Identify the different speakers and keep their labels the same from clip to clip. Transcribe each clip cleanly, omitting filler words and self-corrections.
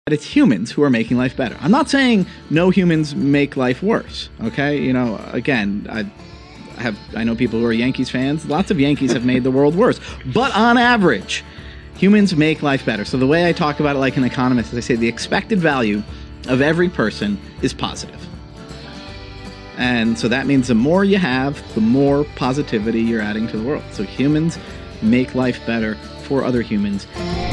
Speaker 1: it's humans who are making life better. I'm not saying no humans make life worse, okay? You know, again, I know people who are Yankees fans. Lots of Yankees have made the world worse. But on average, humans make life better. So the way I talk about it like an economist is I say the expected value of every person is positive. And so that means the more you have, the more positivity you're adding to the world. So humans make life better for other humans.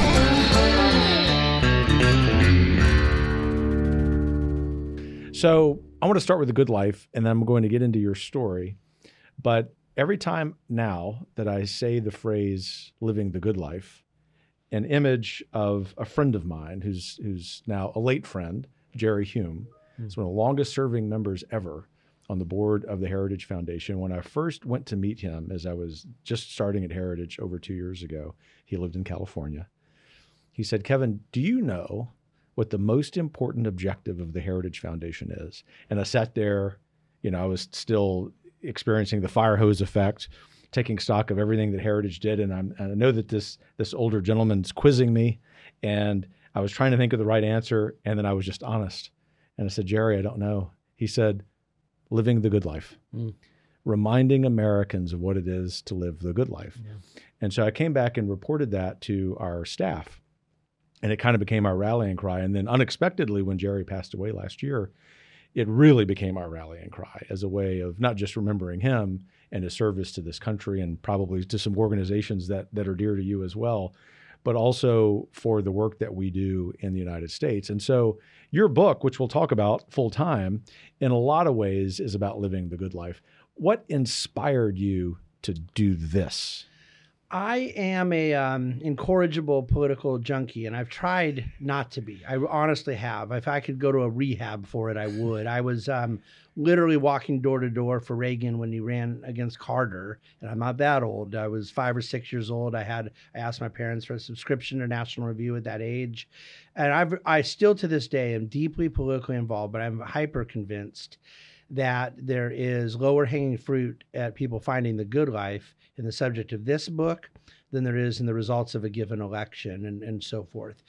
Speaker 2: So I want to start with the good life, and then I'm going to get into your story. But every time now that I say the phrase living the good life, an image of a friend of mine who's now a late friend, Jerry Hume, is one of the longest serving members ever on the board of the Heritage Foundation. When I first went to meet him, as I was just starting at Heritage over 2 years ago, he lived in California. He said, "Kevin, do you know what the most important objective of the Heritage Foundation is?" And I sat there, I was still experiencing the fire hose effect, taking stock of everything that Heritage did. And I know that this older gentleman's quizzing me, and I was trying to think of the right answer. And then I was just honest. And I said, "Jerry, I don't know." He said, "Living the good life." Reminding Americans of what it is to live the good life. Yeah. And so I came back and reported that to our staff. And it kind of became our rallying cry. And then unexpectedly, when Jerry passed away last year, it really became our rallying cry as a way of not just remembering him and his service to this country and probably to some organizations that are dear to you as well, but also for the work that we do in the United States. And so your book, which we'll talk about full time, in a lot of ways is about living the good life. What inspired you to do this?
Speaker 3: I am a incorrigible political junkie, and I've tried not to be. I honestly have. If I could go to a rehab for it, I would. I was literally walking door to door for Reagan when he ran against Carter, and I'm not that old. I was 5 or 6 years old. I asked my parents for a subscription to National Review at that age, and I still to this day am deeply politically involved, but I'm hyper convinced that there is lower hanging fruit at people finding the good life in the subject of this book than there is in the results of a given election and so forth.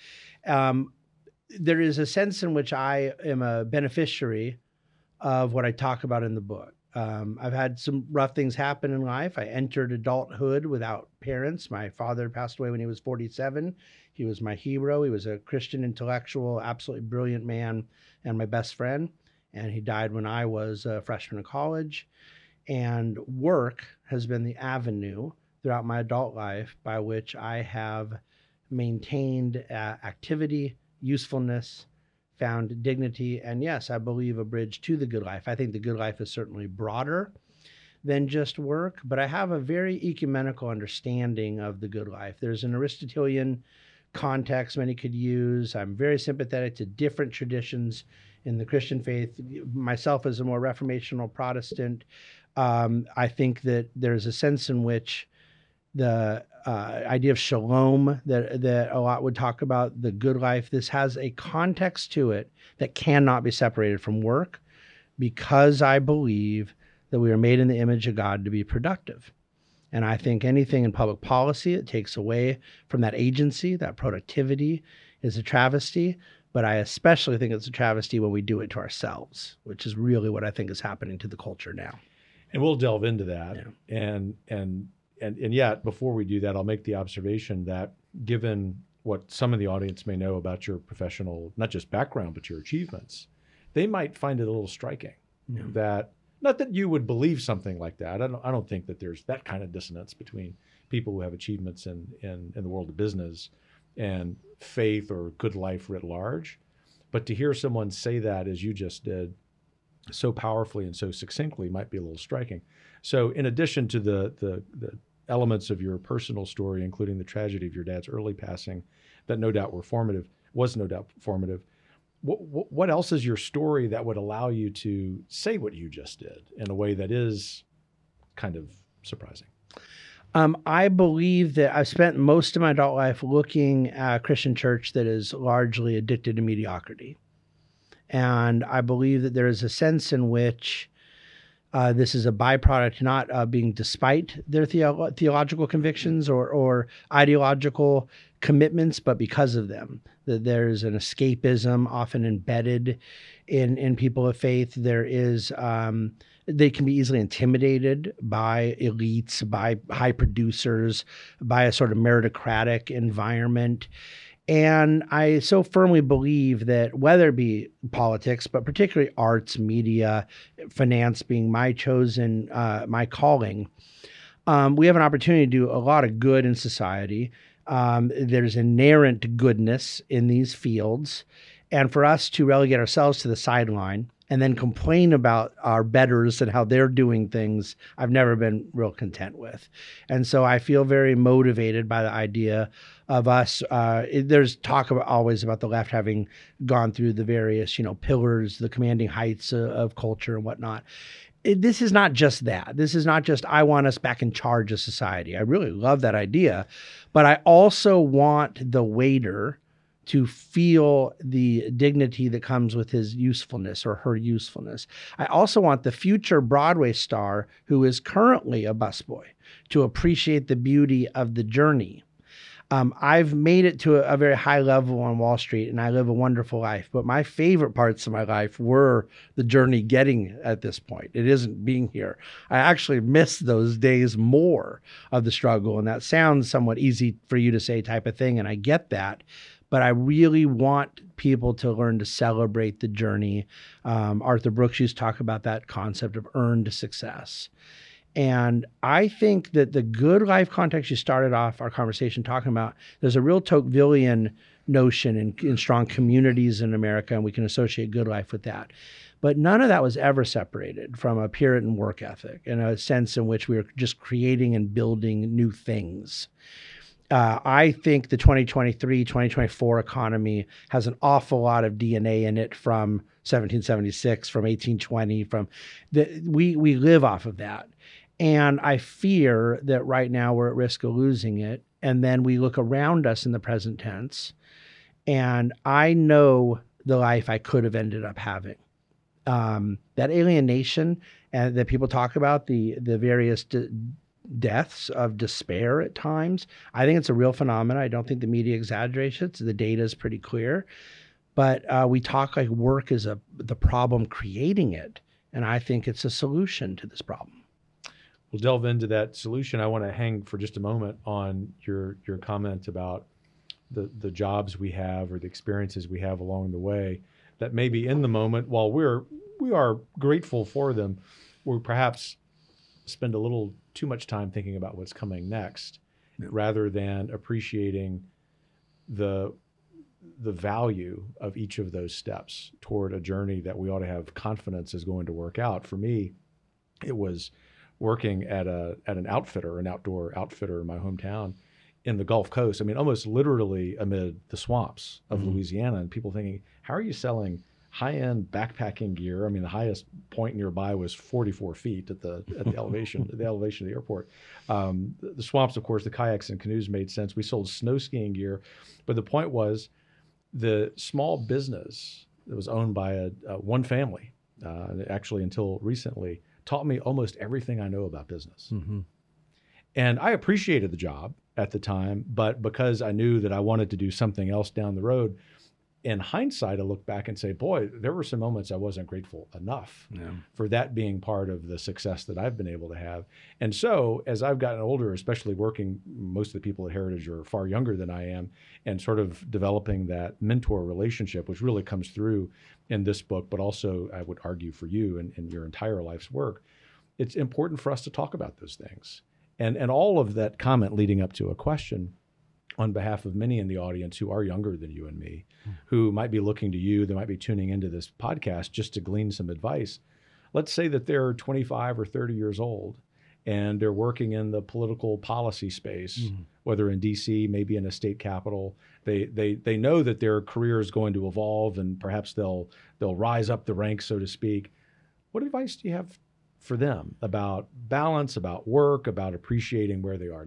Speaker 3: There is a sense in which I am a beneficiary of what I talk about in the book. I've had some rough things happen in life. I entered adulthood without parents. My father passed away when he was 47. He was my hero. He was a Christian intellectual, absolutely brilliant man, and my best friend. And he died when I was a freshman in college. And work has been the avenue throughout my adult life by which I have maintained activity, usefulness, found dignity, and yes, I believe a bridge to the good life. I think the good life is certainly broader than just work, but I have a very ecumenical understanding of the good life. There's an Aristotelian context many could use. I'm very sympathetic to different traditions in the Christian faith. Myself as a more reformational Protestant, I think that there's a sense in which the idea of shalom that a lot would talk about, the good life, this has a context to it that cannot be separated from work, because I believe that we are made in the image of God to be productive. And I think anything in public policy that takes away from that agency, that productivity, is a travesty. But I especially think it's a travesty when we do it to ourselves, which is really what I think is happening to the culture now.
Speaker 2: And we'll delve into that.
Speaker 3: Yeah.
Speaker 2: And yet, before we do that, I'll make the observation that given what some of the audience may know about your professional, not just background, but your achievements, they might find it a little striking that, not that you would believe something like that. I don't think that there's that kind of dissonance between people who have achievements in the world of business and faith or good life writ large. But to hear someone say that, as you just did, so powerfully and so succinctly, might be a little striking. So in addition to the elements of your personal story, including the tragedy of your dad's early passing, that was no doubt formative, what else is your story that would allow you to say what you just did in a way that is kind of surprising?
Speaker 3: I believe that I've spent most of my adult life looking at a Christian church that is largely addicted to mediocrity. And I believe that there is a sense in which This is a byproduct not being despite their theological convictions or ideological commitments, but because of them. That there's an escapism often embedded in people of faith. There is they can be easily intimidated by elites, by high producers, by a sort of meritocratic environment. And I so firmly believe that whether it be politics, but particularly arts, media, finance being my chosen, my calling, we have an opportunity to do a lot of good in society. There's inherent goodness in these fields. And for us to relegate ourselves to the sideline and then complain about our betters and how they're doing things, I've never been real content with. And so I feel very motivated by the idea of us. There's talk always about the left having gone through the various, pillars, the commanding heights of culture and whatnot. This is not just that. This is not just, I want us back in charge of society. I really love that idea. But I also want the waiter to feel the dignity that comes with his usefulness or her usefulness. I also want the future Broadway star who is currently a busboy to appreciate the beauty of the journey. I've made it to a very high level on Wall Street and I live a wonderful life, but my favorite parts of my life were the journey getting at this point. It isn't being here. I actually miss those days more of the struggle, and that sounds somewhat easy for you to say type of thing, and I get that. But I really want people to learn to celebrate the journey. Arthur Brooks used to talk about that concept of earned success. And I think that the good life context you started off our conversation talking about, there's a real Tocquevillian notion in strong communities in America, and we can associate good life with that. But none of that was ever separated from a Puritan work ethic in a sense in which we were just creating and building new things. I think the 2023, 2024 economy has an awful lot of DNA in it from 1776, from 1820, we live off of that. And I fear that right now we're at risk of losing it. And then we look around us in the present tense, and I know the life I could have ended up having. That alienation that people talk about, the various deaths of despair at times, I think it's a real phenomenon. I don't think the media exaggerates it. The data is pretty clear. But we talk like work is the problem creating it. And I think it's a solution to this problem.
Speaker 2: We'll delve into that solution. I want to hang for just a moment on your comment about the jobs we have or the experiences we have along the way that maybe in the moment, while we are grateful for them, we perhaps spend a little too much time thinking about what's coming next, rather than appreciating the value of each of those steps toward a journey that we ought to have confidence is going to work out. For me, it was working at an outdoor outfitter in my hometown in the Gulf Coast. I mean, almost literally amid the swamps of Louisiana, and people thinking, how are you selling high-end backpacking gear? I mean, the highest point nearby was 44 feet at the elevation, the elevation of the airport. The swamps, of course, the kayaks and canoes made sense. We sold snow skiing gear, but the point was the small business that was owned by one family, actually until recently, taught me almost everything I know about business. Mm-hmm. And I appreciated the job at the time, but because I knew that I wanted to do something else down the road, in hindsight, I look back and say, boy, there were some moments I wasn't grateful enough for that being part of the success that I've been able to have. And so as I've gotten older, especially working, most of the people at Heritage are far younger than I am, and sort of developing that mentor relationship, which really comes through in this book, but also I would argue for you and your entire life's work. It's important for us to talk about those things. And all of that comment leading up to a question on behalf of many in the audience who are younger than you and me, who might be looking to you, they might be tuning into this podcast just to glean some advice. Let's say that they're 25 or 30 years old and they're working in the political policy space, whether in DC, maybe in a state capital. They know that their career is going to evolve and perhaps they'll rise up the ranks, so to speak. What advice do you have for them about balance, about work, about appreciating where they are now?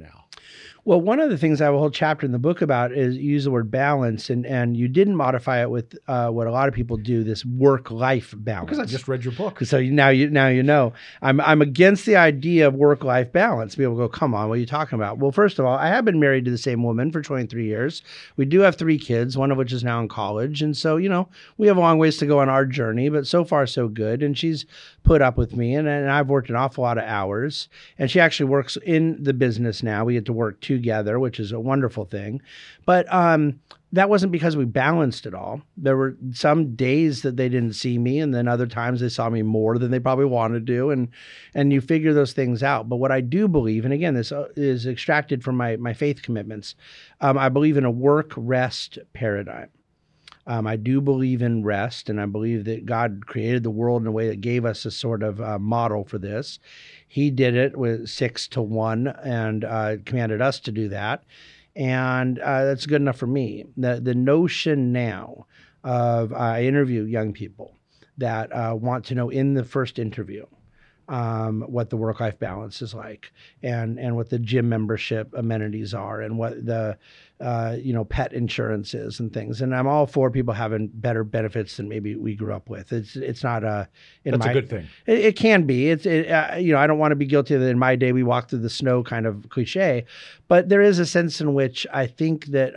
Speaker 3: Well, one of the things I have a whole chapter in the book about is you use the word balance, and you didn't modify it with what a lot of people do, this work-life balance.
Speaker 2: Because I just read your book.
Speaker 3: So now you know. I'm against the idea of work-life balance. People go, come on, what are you talking about? Well, first of all, I have been married to the same woman for 23 years. We do have 3 kids, one of which is now in college. And so, we have a long ways to go on our journey, but so far so good. And she's put up with me, and I've worked an awful lot of hours. And she actually works in the business now. We get to work together, which is a wonderful thing. But that wasn't because we balanced it all. There were some days that they didn't see me, and then other times they saw me more than they probably wanted to, and you figure those things out. But what I do believe, and again, this is extracted from my faith commitments, I believe in a work-rest paradigm. I do believe in rest, and I believe that God created the world in a way that gave us a sort of model for this. He did it with 6 to 1 and commanded us to do that. And that's good enough for me. The notion now of I interview young people that want to know in the first interview what the work-life balance is like, and what the gym membership amenities are, and what the pet insurance is and things. And I'm all for people having better benefits than maybe we grew up with. It's not a
Speaker 2: good thing.
Speaker 3: It can be. I don't want to be guilty of the, in my day we walked through the snow kind of cliche, but there is a sense in which I think that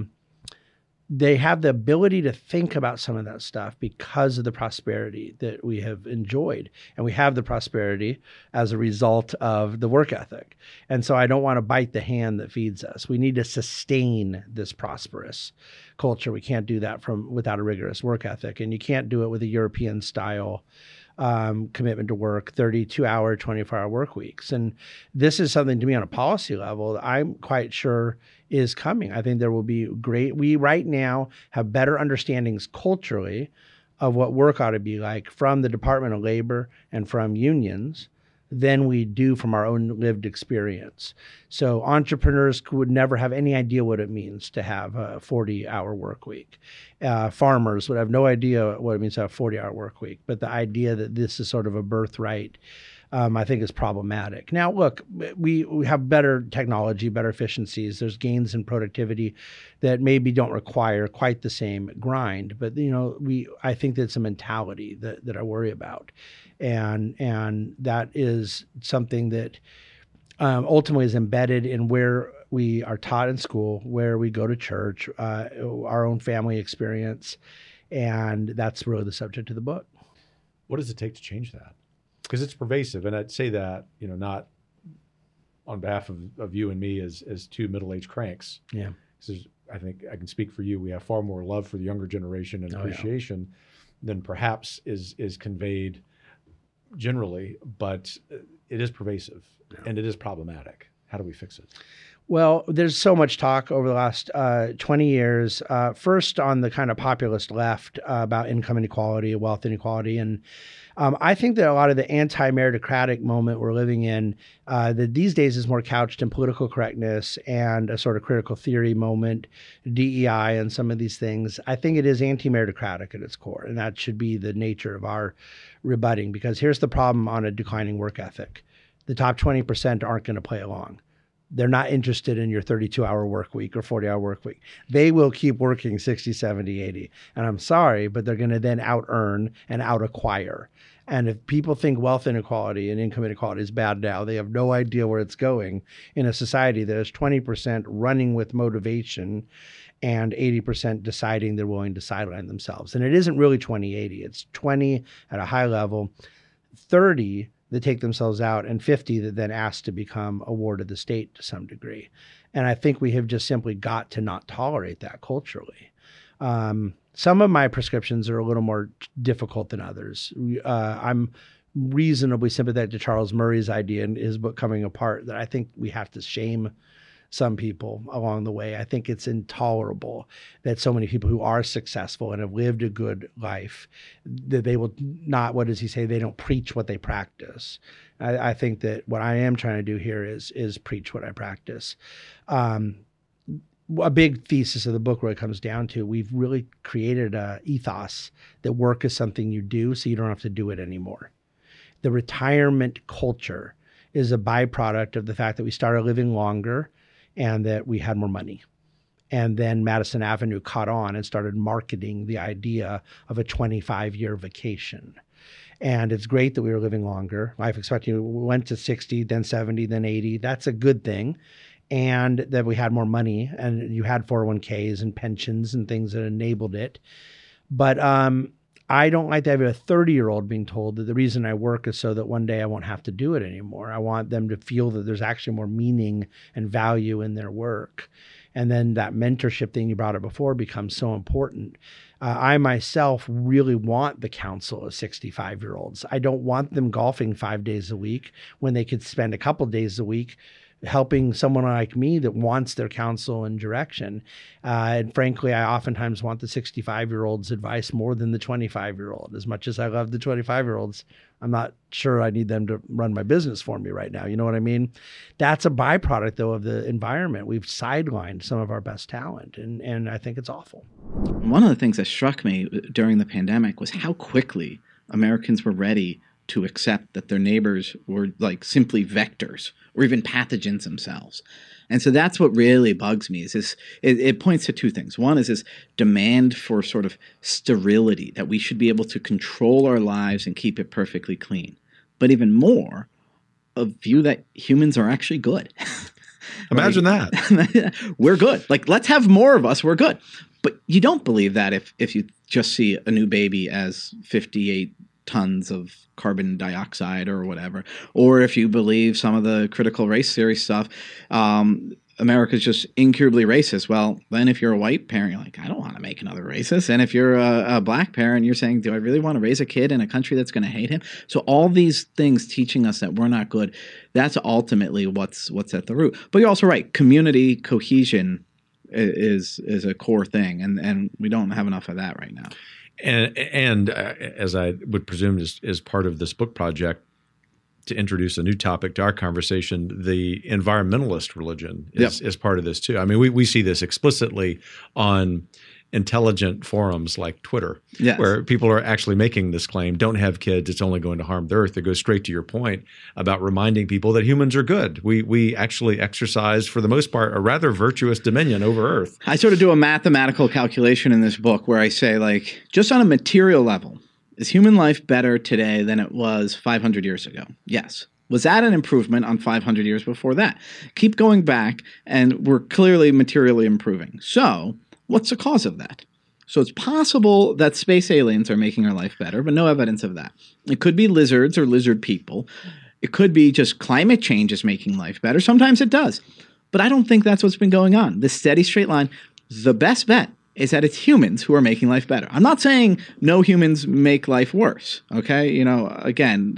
Speaker 3: they have the ability to think about some of that stuff because of the prosperity that we have enjoyed. And we have the prosperity as a result of the work ethic. And so I don't want to bite the hand that feeds us. We need to sustain this prosperous culture. We can't do that without a rigorous work ethic. And you can't do it with a European style commitment to work, 32-hour, 24-hour work weeks. And this is something to me on a policy level that I'm quite sure is coming. I think there will be we right now have better understandings culturally of what work ought to be like from the Department of Labor and from unions than we do from our own lived experience. So entrepreneurs would never have any idea what it means to have a 40-hour work week. Farmers would have no idea what it means to have a 40-hour work week. But the idea that this is sort of a birthright, I think is problematic. Now, look, we have better technology, better efficiencies. There's gains in productivity that maybe don't require quite the same grind. But, I think that's a mentality that I worry about. And that is something that ultimately is embedded in where we are taught in school, where we go to church, our own family experience. And that's really the subject of the book.
Speaker 2: What does it take to change that? Because it's pervasive. And I'd say that, not on behalf of you and me as 2 middle-aged cranks.
Speaker 3: Yeah.
Speaker 2: Because I think I can speak for you. We have far more love for the younger generation and appreciation than perhaps is conveyed generally, but it is pervasive and it is problematic. How do we fix it?
Speaker 3: Well, there's so much talk over the last 20 years, first on the kind of populist left about income inequality, wealth inequality. And I think that a lot of the anti-meritocratic moment we're living in that these days is more couched in political correctness and a sort of critical theory moment, DEI and some of these things. I think it is anti-meritocratic at its core, and that should be the nature of our rebutting, because here's the problem on a declining work ethic. The top 20% aren't going to play along. They're not interested in your 32-hour work week or 40-hour work week. They will keep working 60, 70, 80. And I'm sorry, but they're going to then out-earn and out-acquire. And if people think wealth inequality and income inequality is bad now, they have no idea where it's going in a society that is 20% running with motivation and 80% deciding they're willing to sideline themselves. And it isn't really 20-80. It's 20 at a high level, 30 that take themselves out, and 50 that then ask to become a ward of the state to some degree. And I think we have just simply got to not tolerate that culturally. Some of my prescriptions are a little more difficult than others. I'm reasonably sympathetic to Charles Murray's idea in his book Coming Apart that I think we have to shame some people along the way. I think it's intolerable that so many people who are successful and have lived a good life, that they will not, what does he say? They don't preach what they practice. I think that what I am trying to do here is preach what I practice. A big thesis of the book really comes down to, we've really created a ethos that work is something you do so you don't have to do it anymore. The retirement culture is a byproduct of the fact that we started living longer and that we had more money. And then Madison Avenue caught on and started marketing the idea of a 25-year vacation. And it's great that we were living longer. Life expectancy went to 60, then 70, then 80. That's a good thing. And that we had more money, and you had 401ks and pensions and things that enabled it. But I don't like to have a 30-year-old being told that the reason I work is so that one day I won't have to do it anymore. I want them to feel that there's actually more meaning and value in their work. And then that mentorship thing you brought up before becomes so important. I myself really want the counsel of 65-year-olds. I don't want them golfing 5 days a week when they could spend a couple days a week helping someone like me that wants their counsel and direction. And frankly, I oftentimes want the 65-year-old's advice more than the 25-year-old. As much as I love the 25-year-olds, I'm not sure I need them to run my business for me right now. You know what I mean? That's a byproduct, though, of the environment. We've sidelined some of our best talent, and I think it's awful.
Speaker 1: One of the things that struck me during the pandemic was how quickly Americans were ready to accept that their neighbors were like simply vectors or even pathogens themselves. And so that's what really bugs me is this, it points to two things. One is this demand for sort of sterility, that we should be able to control our lives and keep it perfectly clean. But even more, a view that humans are actually good.
Speaker 2: Imagine that.
Speaker 1: We're good. Like, let's have more of us. We're good. But you don't believe that if you just see a new baby as 58 tons of carbon dioxide or whatever, or if you believe some of the critical race theory stuff, America's just incurably racist. Well, then if you're a white parent, you're like, I don't want to make another racist. And if you're a black parent, you're saying, do I really want to raise a kid in a country that's going to hate him? So all these things teaching us that we're not good, that's ultimately what's at the root. But you're also right. Community cohesion is a core thing. And we don't have enough of that right now.
Speaker 2: And as I would presume is part of this book project, to introduce a new topic to our conversation, the environmentalist religion is part of this too. I mean, we see this explicitly on intelligent forums like Twitter, where people are actually making this claim, don't have kids, it's only going to harm the earth. It goes straight to your point about reminding people that humans are good. We actually exercise, for the most part, a rather virtuous dominion over Earth.
Speaker 1: I sort of do a mathematical calculation in this book where I say, like, just on a material level, is human life better today than it was 500 years ago? Yes. Was that an improvement on 500 years before that? Keep going back, and we're clearly materially improving. So what's the cause of that? So it's possible that space aliens are making our life better, but no evidence of that. It could be lizards or lizard people. It could be just climate change is making life better. Sometimes it does. But I don't think that's what's been going on. This steady straight line, the best bet is that it's humans who are making life better. I'm not saying no humans make life worse, okay? You know, again,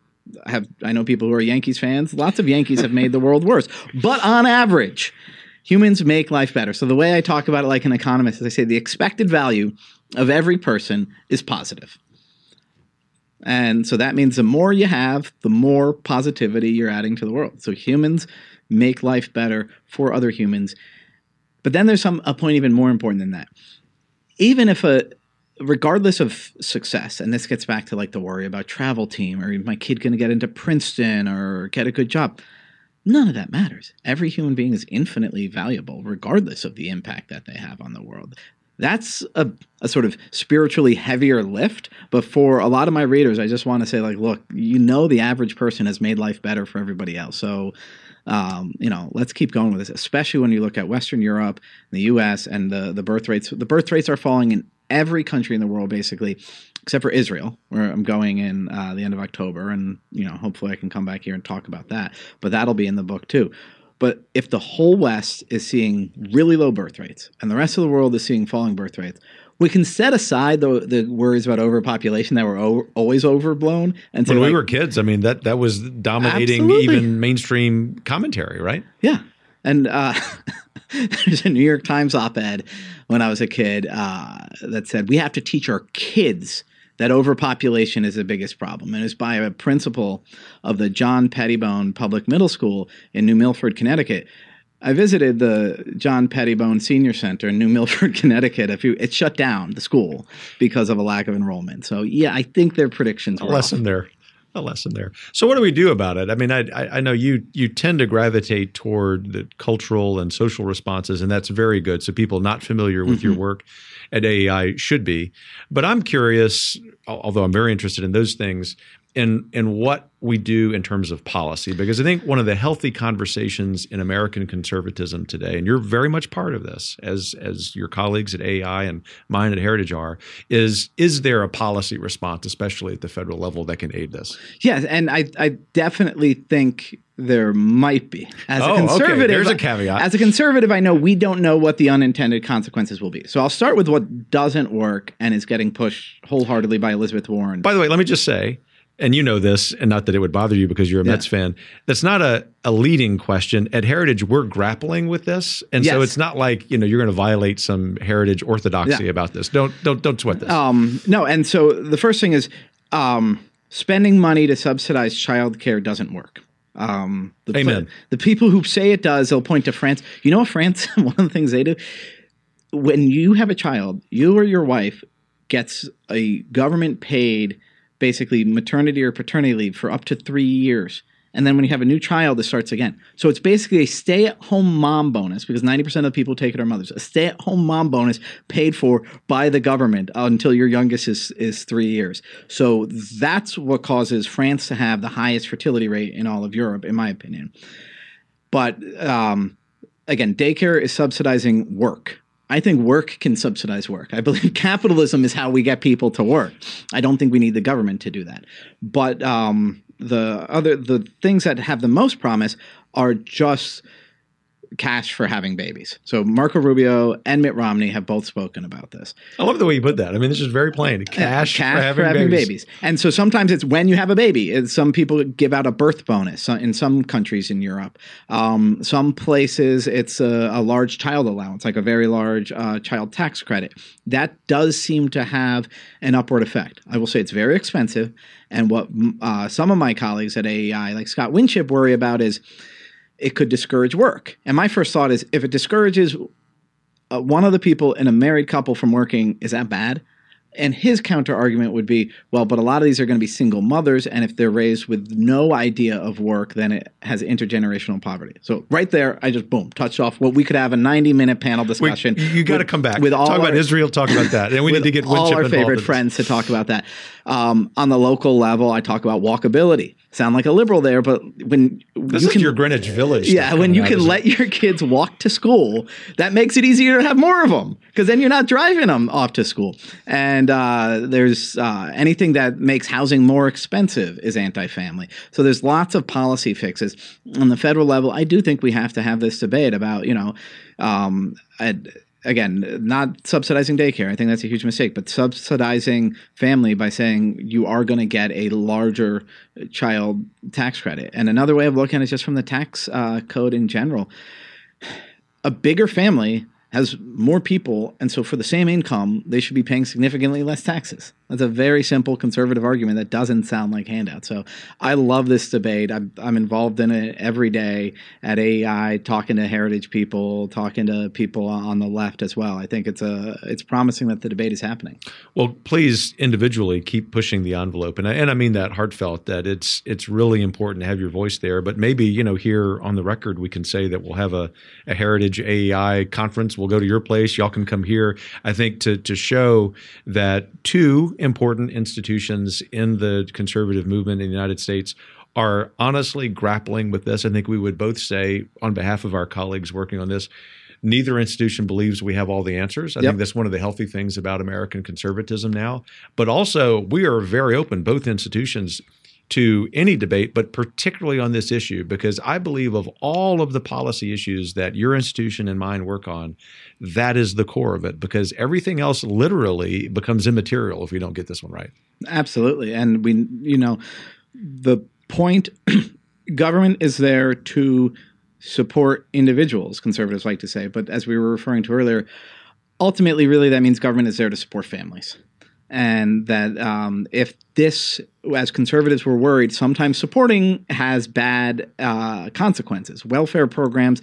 Speaker 1: I know people who are Yankees fans. Lots of Yankees have made the world worse. But on average, humans make life better. So the way I talk about it like an economist is I say the expected value of every person is positive. And so that means the more you have, the more positivity you're adding to the world. So humans make life better for other humans. But then there's a point even more important than that. Even if regardless of success, and this gets back to like the worry about travel team, or my kid going to get into Princeton or get a good job, none of that matters. Every human being is infinitely valuable, regardless of the impact that they have on the world. That's a sort of spiritually heavier lift. But for a lot of my readers, I just want to say, like, look, the average person has made life better for everybody else. So, let's keep going with this, especially when you look at Western Europe, the U.S., and the birth rates. The birth rates are falling in every country in the world, basically, except for Israel, where I'm going in the end of October. And, hopefully I can come back here and talk about that. But that'll be in the book, too. But if the whole West is seeing really low birth rates and the rest of the world is seeing falling birth rates, we can set aside the worries about overpopulation that were always overblown. And
Speaker 2: when we were kids, I mean, that was dominating absolutely. Even mainstream commentary, right?
Speaker 1: Yeah. And there's a New York Times op-ed when I was a kid that said, we have to teach our kids that overpopulation is the biggest problem. And it's by a principal of the John Pettibone Public Middle School in New Milford, Connecticut. I visited the John Pettibone Senior Center in New Milford, Connecticut. It shut down, the school, because of a lack of enrollment. So, yeah, I think their predictions were
Speaker 2: lesson
Speaker 1: off.
Speaker 2: there. a lesson there. So what do we do about it? I mean, I know you tend to gravitate toward the cultural and social responses, and that's very good. So people not familiar with your work at AEI should be. But I'm curious, although I'm very interested in those things, in what we do in terms of policy, because I think one of the healthy conversations in American conservatism today, and you're very much part of this, as your colleagues at AEI and mine at Heritage are, is there a policy response, especially at the federal level, that can aid this?
Speaker 1: Yes, and I definitely think there might be. As a conservative,
Speaker 2: okay. There's a caveat.
Speaker 1: As a conservative, I know we don't know what the unintended consequences will be. So I'll start with what doesn't work and is getting pushed wholeheartedly by Elizabeth Warren.
Speaker 2: By the way, let me just say, and you know this, and not that it would bother you because you're a Mets fan, that's not a leading question. At Heritage, we're grappling with this. And so it's not like, you're going to violate some Heritage orthodoxy about this. Don't sweat this.
Speaker 1: No, and so the first thing is spending money to subsidize childcare doesn't work.
Speaker 2: Amen.
Speaker 1: The people who say it does, they'll point to France. You know what France, one of the things they do? When you have a child, you or your wife gets a government paid basically maternity or paternity leave for up to 3 years. And then when you have a new child, it starts again. So it's basically a stay-at-home mom bonus, because 90% of the people who take it are mothers. A stay-at-home mom bonus paid for by the government until your youngest is 3 years. So that's what causes France to have the highest fertility rate in all of Europe, in my opinion. But again, daycare is subsidizing work. I think work can subsidize work. I believe capitalism is how we get people to work. I don't think we need the government to do that. But the things that have the most promise are just cash for having babies. So Marco Rubio and Mitt Romney have both spoken about this.
Speaker 2: I love the way you put that. I mean, this is very plain. Cash for having babies.
Speaker 1: And so sometimes it's when you have a baby. Some people give out a birth bonus in some countries in Europe. Some places it's a large child allowance, like a very large child tax credit. That does seem to have an upward effect. I will say it's very expensive. And what some of my colleagues at AEI, like Scott Winship, worry about is it could discourage work. And my first thought is, if it discourages one of the people in a married couple from working, is that bad? And his counter argument would be, well, but a lot of these are going to be single mothers, and if they're raised with no idea of work, then it has intergenerational poverty. So right there, I just, touched off what we could have a 90-minute panel discussion.
Speaker 2: You got to come back.
Speaker 1: Talk
Speaker 2: about Israel, talk about that. And we need to get
Speaker 1: all our favorite friends to talk about that. On the local level, I talk about walkability. Sound like a liberal there, but when
Speaker 2: this is your Greenwich Village.
Speaker 1: Yeah, when you can let your kids walk to school, that makes it easier to have more of them, because then you're not driving them off to school. And there's anything that makes housing more expensive is anti-family. So there's lots of policy fixes. On the federal level, I do think we have to have this debate about, again, not subsidizing daycare. I think that's a huge mistake, but subsidizing family by saying you are going to get a larger child tax credit. And another way of looking at it is just from the tax code in general. A bigger family has more people, and so for the same income, they should be paying significantly less taxes. That's a very simple conservative argument that doesn't sound like handouts. So I love this debate. I'm involved in it every day at AEI, talking to heritage people, talking to people on the left as well. I think it's promising that the debate is happening.
Speaker 2: Well, please individually keep pushing the envelope, and I mean that heartfelt. That it's really important to have your voice there. But maybe here on the record we can say that we'll have a Heritage AEI conference. We'll go to your place. Y'all can come here. I think to show that two important institutions in the conservative movement in the United States are honestly grappling with this. I think we would both say, on behalf of our colleagues working on this, neither institution believes we have all the answers. I think that's one of the healthy things about American conservatism now. But also, we are very open, both institutions, to any debate, but particularly on this issue, because I believe of all of the policy issues that your institution and mine work on, that is the core of it, because everything else literally becomes immaterial if we don't get this one right.
Speaker 1: Absolutely. And the point, government is there to support individuals, conservatives like to say, but as we were referring to earlier, ultimately, really, that means government is there to support families. And that if this, as conservatives were worried, sometimes supporting has bad consequences. Welfare programs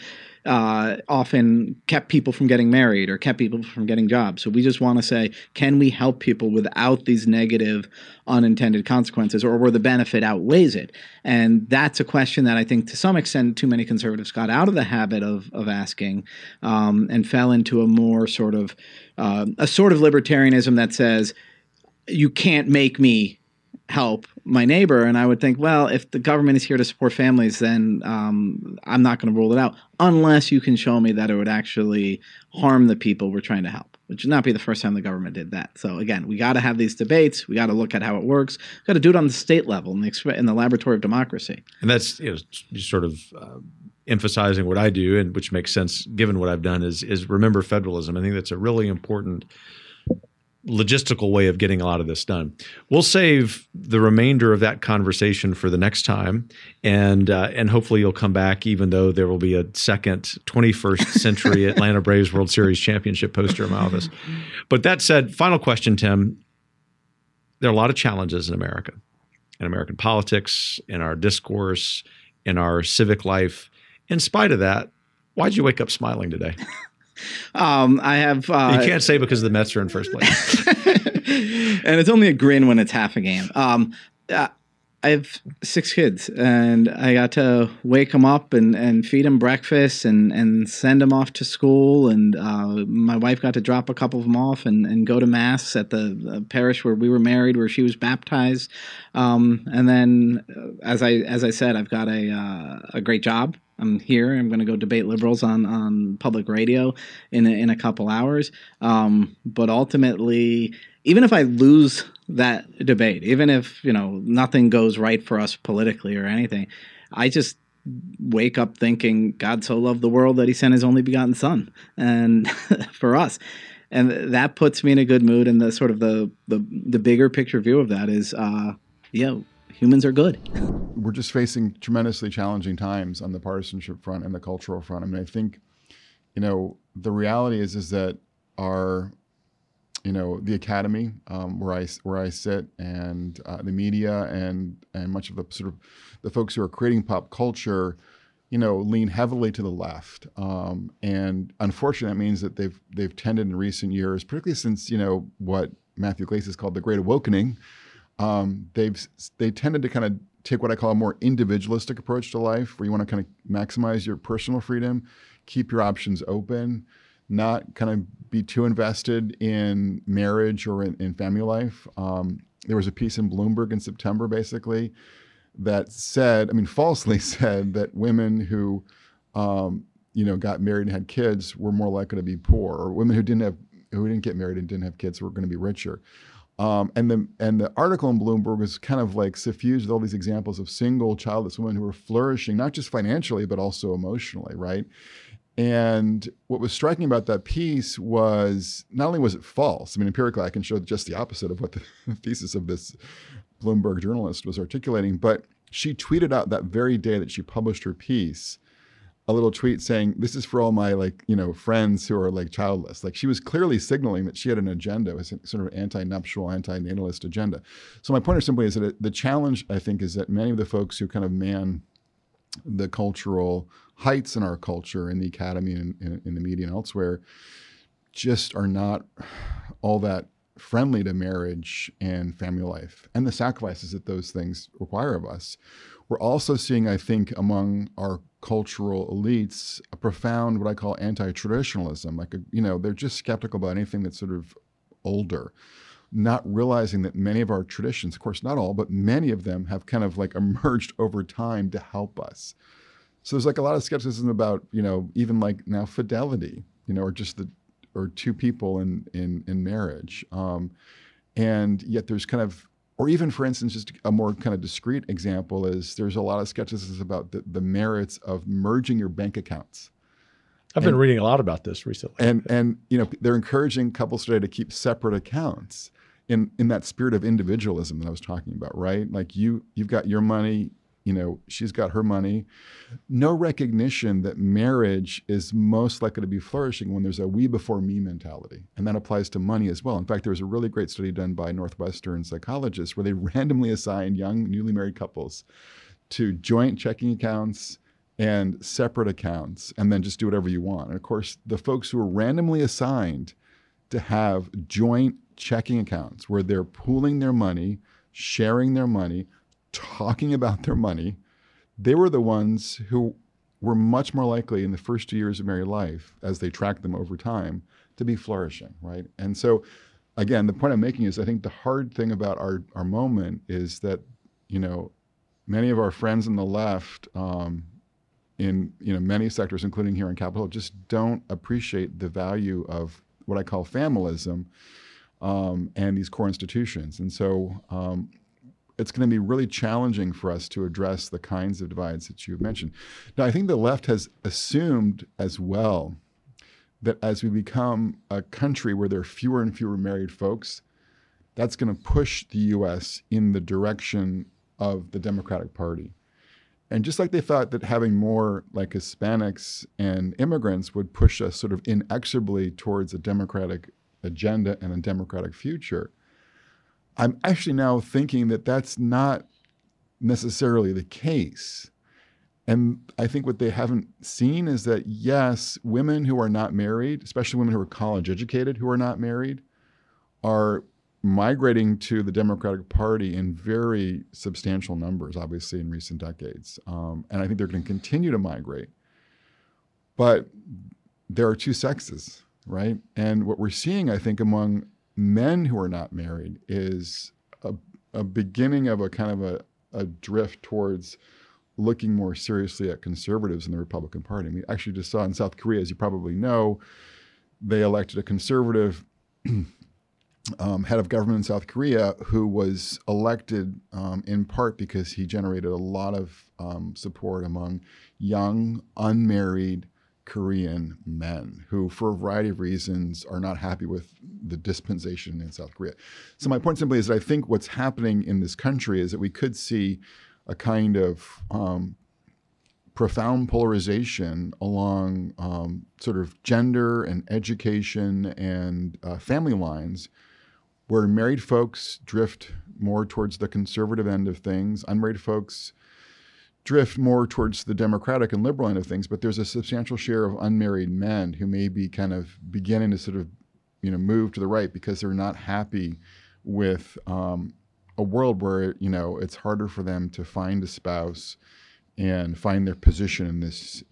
Speaker 1: often kept people from getting married or kept people from getting jobs. So we just want to say, can we help people without these negative unintended consequences, or where the benefit outweighs it? And that's a question that I think to some extent too many conservatives got out of the habit of asking, and fell into a more sort of libertarianism that says, you can't make me help my neighbor. And I would think, well, if the government is here to support families, then I'm not going to rule it out unless you can show me that it would actually harm the people we're trying to help, which would not be the first time the government did that. So again, we got to have these debates. We got to look at how it works. Got to do it on the state level in the laboratory of democracy.
Speaker 2: And that's just sort of emphasizing what I do, and which makes sense given what I've done, is remember federalism. I think that's a really important logistical way of getting a lot of this done. We'll save the remainder of that conversation for the next time, and hopefully you'll come back, even though there will be a second 21st century Atlanta Braves World Series championship poster in my office. But that said, final question, Tim. There are a lot of challenges in America, in American politics, in our discourse, in our civic life. In spite of that, why'd you wake up smiling today?
Speaker 1: I have.
Speaker 2: You can't say because the Mets are in first place.
Speaker 1: And it's only a grin when it's half a game. I have 6 kids, and I got to wake them up and feed them breakfast and send them off to school. And my wife got to drop a couple of them off and go to mass at the parish where we were married, where she was baptized. And then, as I said, I've got a great job. I'm here. I'm going to go debate liberals on public radio in a couple hours. But ultimately, even if I lose that debate, even if nothing goes right for us politically or anything, I just wake up thinking God so loved the world that He sent His only begotten Son, and for us, and that puts me in a good mood. And the sort of the bigger picture view of that is, humans are good.
Speaker 4: We're just facing tremendously challenging times on the partisanship front and the cultural front. I mean, I think, the reality is that our, the academy, where I sit, and the media and much of the sort of the folks who are creating pop culture, lean heavily to the left. And unfortunately, that means that they've tended in recent years, particularly since, what Matthew Glases called the Great Awakening, they tended to kind of take what I call a more individualistic approach to life, where you want to kind of maximize your personal freedom, keep your options open, not kind of be too invested in marriage or in family life. There was a piece in Bloomberg in September, basically, that said, falsely said, that women who, got married and had kids were more likely to be poor, or women who didn't get married and didn't have kids were going to be richer. And the article in Bloomberg was kind of like suffused with all these examples of single childless women who were flourishing, not just financially, but also emotionally, right? And what was striking about that piece was, not only was it false, empirically I can show just the opposite of what the thesis of this Bloomberg journalist was articulating, but she tweeted out that very day that she published her piece, a little tweet saying, "This is for all my friends who are childless." She was clearly signaling that she had an agenda, a sort of anti-nuptial, anti-natalist agenda. So my point simply is that the challenge, I think, is that many of the folks who kind of man the cultural heights in our culture, in the academy and in the media and elsewhere, just are not all that friendly to marriage and family life and the sacrifices that those things require of us. We're also seeing, I think, among our cultural elites, a profound, what I call anti-traditionalism. They're just skeptical about anything that's sort of older, not realizing that many of our traditions, of course, not all, but many of them have kind of emerged over time to help us. So there's a lot of skepticism about, even now fidelity, or just or two people in marriage. And yet there's kind of, or even, for instance, just a more kind of discrete example is there's a lot of skepticism about the merits of merging your bank accounts.
Speaker 2: I've been reading a lot about this recently.
Speaker 4: And they're encouraging couples today to keep separate accounts in that spirit of individualism that I was talking about, right? You've got your money, she's got her money. No recognition that marriage is most likely to be flourishing when there's a we before me mentality. And that applies to money as well. In fact, there was a really great study done by Northwestern psychologists where they randomly assigned young, newly married couples to joint checking accounts and separate accounts, and then just do whatever you want. And of course, the folks who are randomly assigned to have joint checking accounts where they're pooling their money, sharing their money, talking about their money, they were the ones who were much more likely in the first 2 years of married life, as they tracked them over time, to be flourishing, right? And so, again, the point I'm making is I think the hard thing about our moment is that, many of our friends on the left, in many sectors, including here in Capitol Hill, just don't appreciate the value of what I call familism and these core institutions. And so it's going to be really challenging for us to address the kinds of divides that you've mentioned. Now, I think the left has assumed as well that as we become a country where there are fewer and fewer married folks, that's going to push the U.S. in the direction of the Democratic Party. And just like they thought that having more like Hispanics and immigrants would push us sort of inexorably towards a Democratic agenda and a Democratic future, I'm actually now thinking that that's not necessarily the case. And I think what they haven't seen is that, yes, women who are not married, especially women who are college educated who are not married, are migrating to the Democratic Party in very substantial numbers, obviously, in recent decades. And I think they're going to continue to migrate. But there are two sexes, right? And what we're seeing, I think, among men who are not married is a beginning of a kind of a drift towards looking more seriously at conservatives in the Republican Party. And we actually just saw in South Korea, as you probably know, they elected a conservative head of government in South Korea who was elected in part because he generated a lot of support among young, unmarried Korean men who, for a variety of reasons, are not happy with the dispensation in South Korea. So my point simply is that I think what's happening in this country is that we could see a kind of profound polarization along sort of gender and education and family lines, where married folks drift more towards the conservative end of things, unmarried folks drift more towards the Democratic and liberal end of things, but there's a substantial share of unmarried men who may be kind of beginning to sort of, move to the right because they're not happy with a world where, it's harder for them to find a spouse and find their position in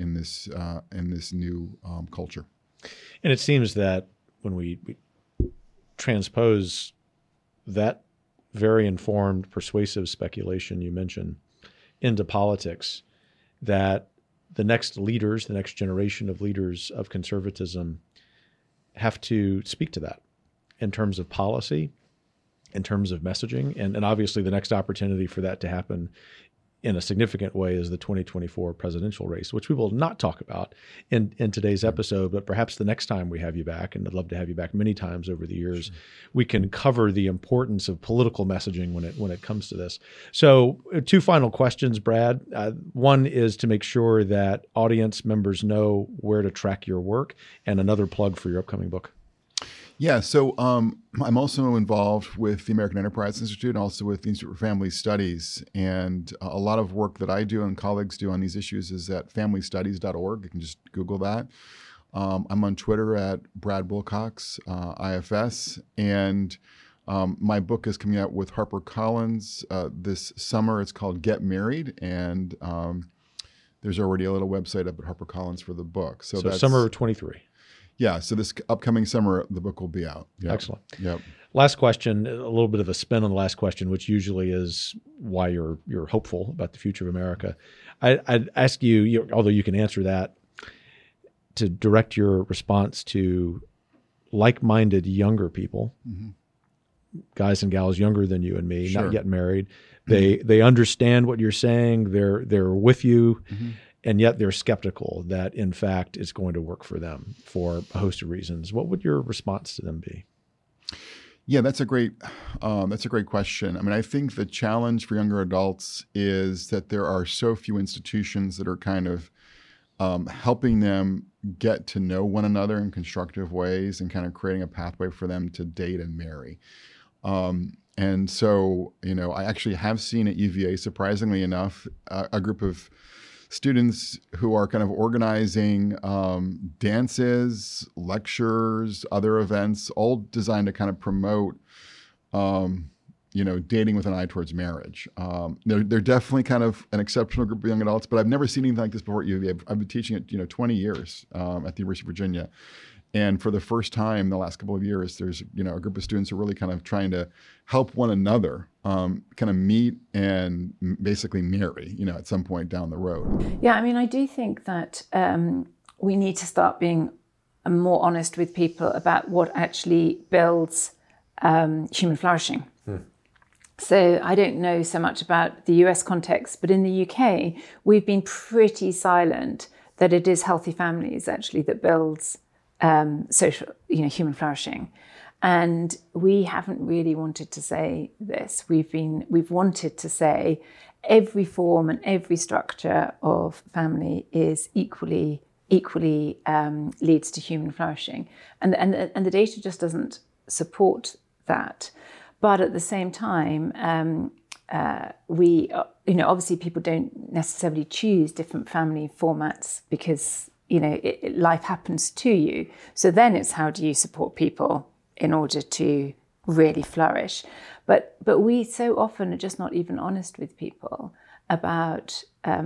Speaker 4: this new culture.
Speaker 2: And it seems that when we transpose that very informed, persuasive speculation you mentioned into politics, that the next leaders, the next generation of leaders of conservatism have to speak to that in terms of policy, in terms of messaging. And obviously the next opportunity for that to happen in a significant way is the 2024 presidential race, which we will not talk about in today's episode, but perhaps the next time we have you back, and I'd love to have you back many times over the years, we can cover the importance of political messaging when it comes to this. So two final questions, Brad. One is to make sure that audience members know where to track your work, and another plug for your upcoming book.
Speaker 4: Yeah, so I'm also involved with the American Enterprise Institute and also with the Institute for Family Studies. And a lot of work that I do and colleagues do on these issues is at familystudies.org. You can just Google that. I'm on Twitter at Brad Wilcox, IFS. And my book is coming out with HarperCollins this summer. It's called Get Married. And there's already a little website up at HarperCollins for the book. So that's
Speaker 2: summer of 23.
Speaker 4: Yeah, so this upcoming summer, the book will be out. Yep.
Speaker 2: Excellent.
Speaker 4: Yep.
Speaker 2: Last question, a little bit of a spin on the last question, which usually is why you're hopeful about the future of America. I'd ask you, although you can answer that, to direct your response to like-minded younger people, guys and gals younger than you and me,
Speaker 4: Sure.
Speaker 2: not yet married. They understand what you're saying. They're with you. And yet they're skeptical that, in fact, it's going to work for them for a host of reasons. What would your response to them be?
Speaker 4: Yeah, that's a great question. I mean, I think the challenge for younger adults is that there are so few institutions that are kind of helping them get to know one another in constructive ways and kind of creating a pathway for them to date and marry. And so, I actually have seen at UVA, surprisingly enough, a group of students who are kind of organizing dances, lectures, other events, all designed to kind of promote, dating with an eye towards marriage. They're definitely kind of an exceptional group of young adults, but I've never seen anything like this before at UVA. I've been teaching it, 20 years at the University of Virginia. And for the first time the last couple of years, there's, a group of students who are really kind of trying to help one another kind of meet and basically marry, at some point down the road.
Speaker 5: Yeah, I mean, I do think that we need to start being more honest with people about what actually builds human flourishing. So I don't know so much about the US context, but in the UK, we've been pretty silent that it is healthy families actually that builds social, human flourishing. And we haven't really wanted to say this. We've wanted to say every form and every structure of family is equally leads to human flourishing. And the data just doesn't support that. But at the same time, obviously people don't necessarily choose different family formats because, life happens to you. So then it's how do you support people in order to really flourish. But we so often are just not even honest with people about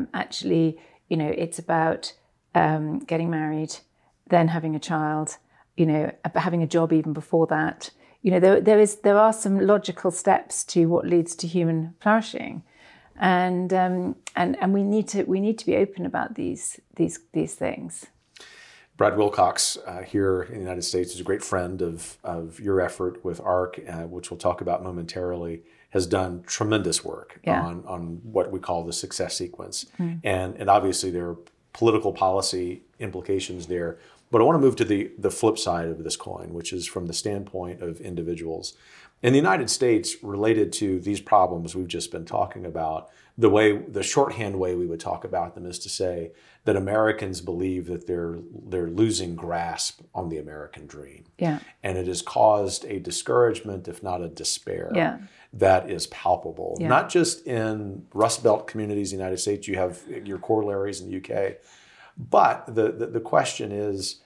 Speaker 5: it's about getting married, then having a child, having a job even before that. There are some logical steps to what leads to human flourishing, and we need to be open about these things.
Speaker 6: Brad Wilcox here in the United States is a great friend of your effort with ARC, which we'll talk about momentarily. Has done tremendous work on what we call the success sequence, and obviously there are political policy implications there. But I want to move to the flip side of this coin, which is from the standpoint of individuals. In the United States, related to these problems we've just been talking about, the shorthand way we would talk about them is to say that Americans believe that they're losing grasp on the American dream. Yeah. And it has caused a discouragement, if not a despair, that is palpable. Yeah. Not just in Rust Belt communities in the United States, you have your corollaries in the UK. But the question is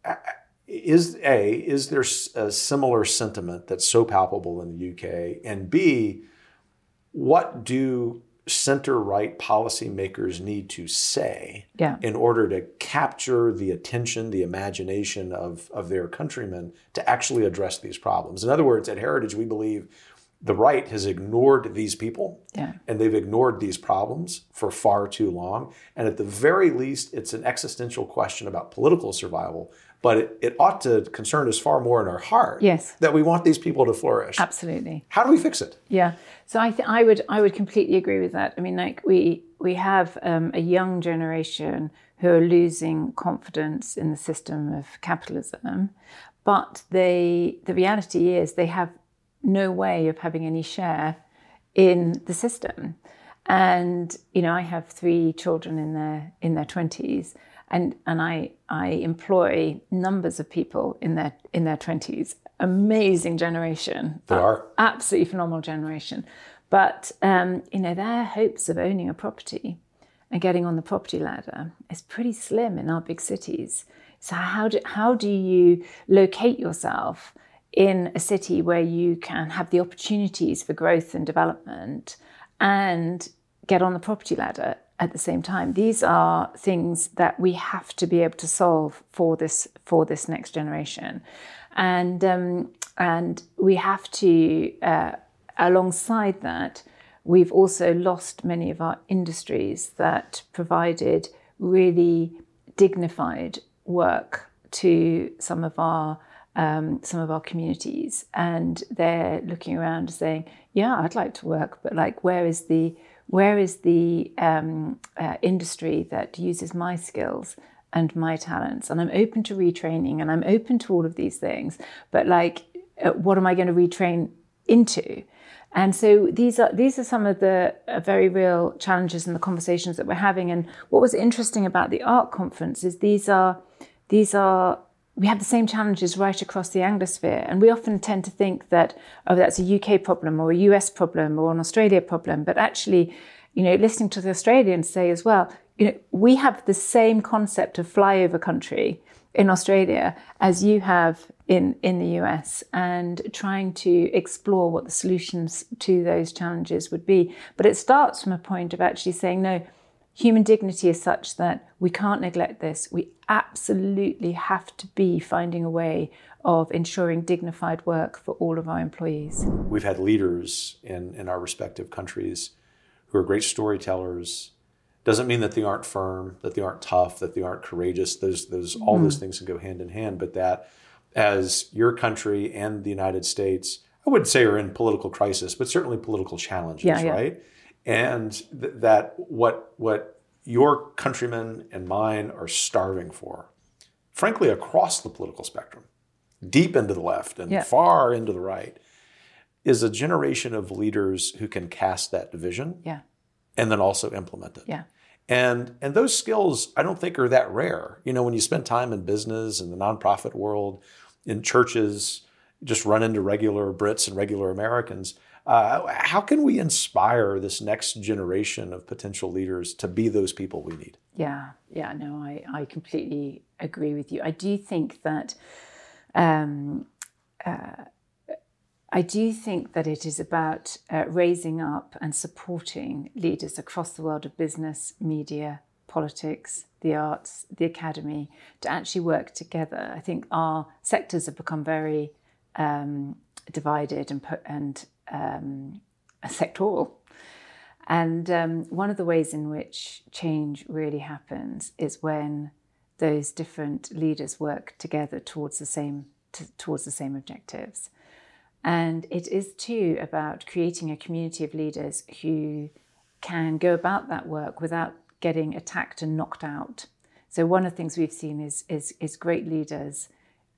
Speaker 6: there a similar sentiment that's so palpable in the UK? And B, what do center-right policymakers need to say in order to capture the attention, the imagination of their countrymen to actually address these problems? In other words, at Heritage, we believe the right has ignored these people and they've ignored these problems for far too long. And at the very least, it's an existential question about political survival, but it ought to concern us far more in our heart that we want these people to flourish.
Speaker 5: Absolutely.
Speaker 6: How do we fix it?
Speaker 5: Yeah. So I would completely agree with that. I mean, like we have a young generation who are losing confidence in the system of capitalism, but the reality is they have no way of having any share in the system. And, I have 3 children in their 20s and I employ numbers of people in their 20s. Amazing generation.
Speaker 6: They are.
Speaker 5: Absolutely phenomenal generation. But, their hopes of owning a property and getting on the property ladder is pretty slim in our big cities. So how do you locate yourself in a city where you can have the opportunities for growth and development and get on the property ladder at the same time? These are things that we have to be able to solve for this next generation. And we have to, alongside that, we've also lost many of our industries that provided really dignified work to some of our communities, and they're looking around saying, "Yeah, I'd like to work, but like, where is the industry that uses my skills and my talents?" And I'm open to retraining, and I'm open to all of these things, but like, what am I going to retrain into? And so these are some of the very real challenges in the conversations that we're having. And what was interesting about the ARC conference is these are. We have the same challenges right across the Anglosphere. And we often tend to think that, that's a UK problem or a US problem or an Australia problem. But actually, listening to the Australians say as well, we have the same concept of flyover country in Australia as you have in the US, and trying to explore what the solutions to those challenges would be. But it starts from a point of actually saying, no, human dignity is such that we can't neglect this. We absolutely have to be finding a way of ensuring dignified work for all of our employees.
Speaker 6: We've had leaders in our respective countries who are great storytellers. Doesn't mean that they aren't firm, that they aren't tough, that they aren't courageous. All those things can go hand in hand, but that as your country and the United States, I wouldn't say are in political crisis, but certainly political challenges, right? And that what your countrymen and mine are starving for, frankly, across the political spectrum, deep into the left and far into the right, is a generation of leaders who can cast that vision and then also implement it. And those skills, I don't think, are that rare. When you spend time in business, in the nonprofit world, in churches, just run into regular Brits and regular Americans. How can we inspire this next generation of potential leaders to be those people we need?
Speaker 5: No, I completely agree with you. I do think that it is about raising up and supporting leaders across the world of business, media, politics, the arts, the academy, to actually work together. I think our sectors have become very divided and sectoral. And one of the ways in which change really happens is when those different leaders work together towards the same objectives. And it is too about creating a community of leaders who can go about that work without getting attacked and knocked out. So one of the things we've seen is great leaders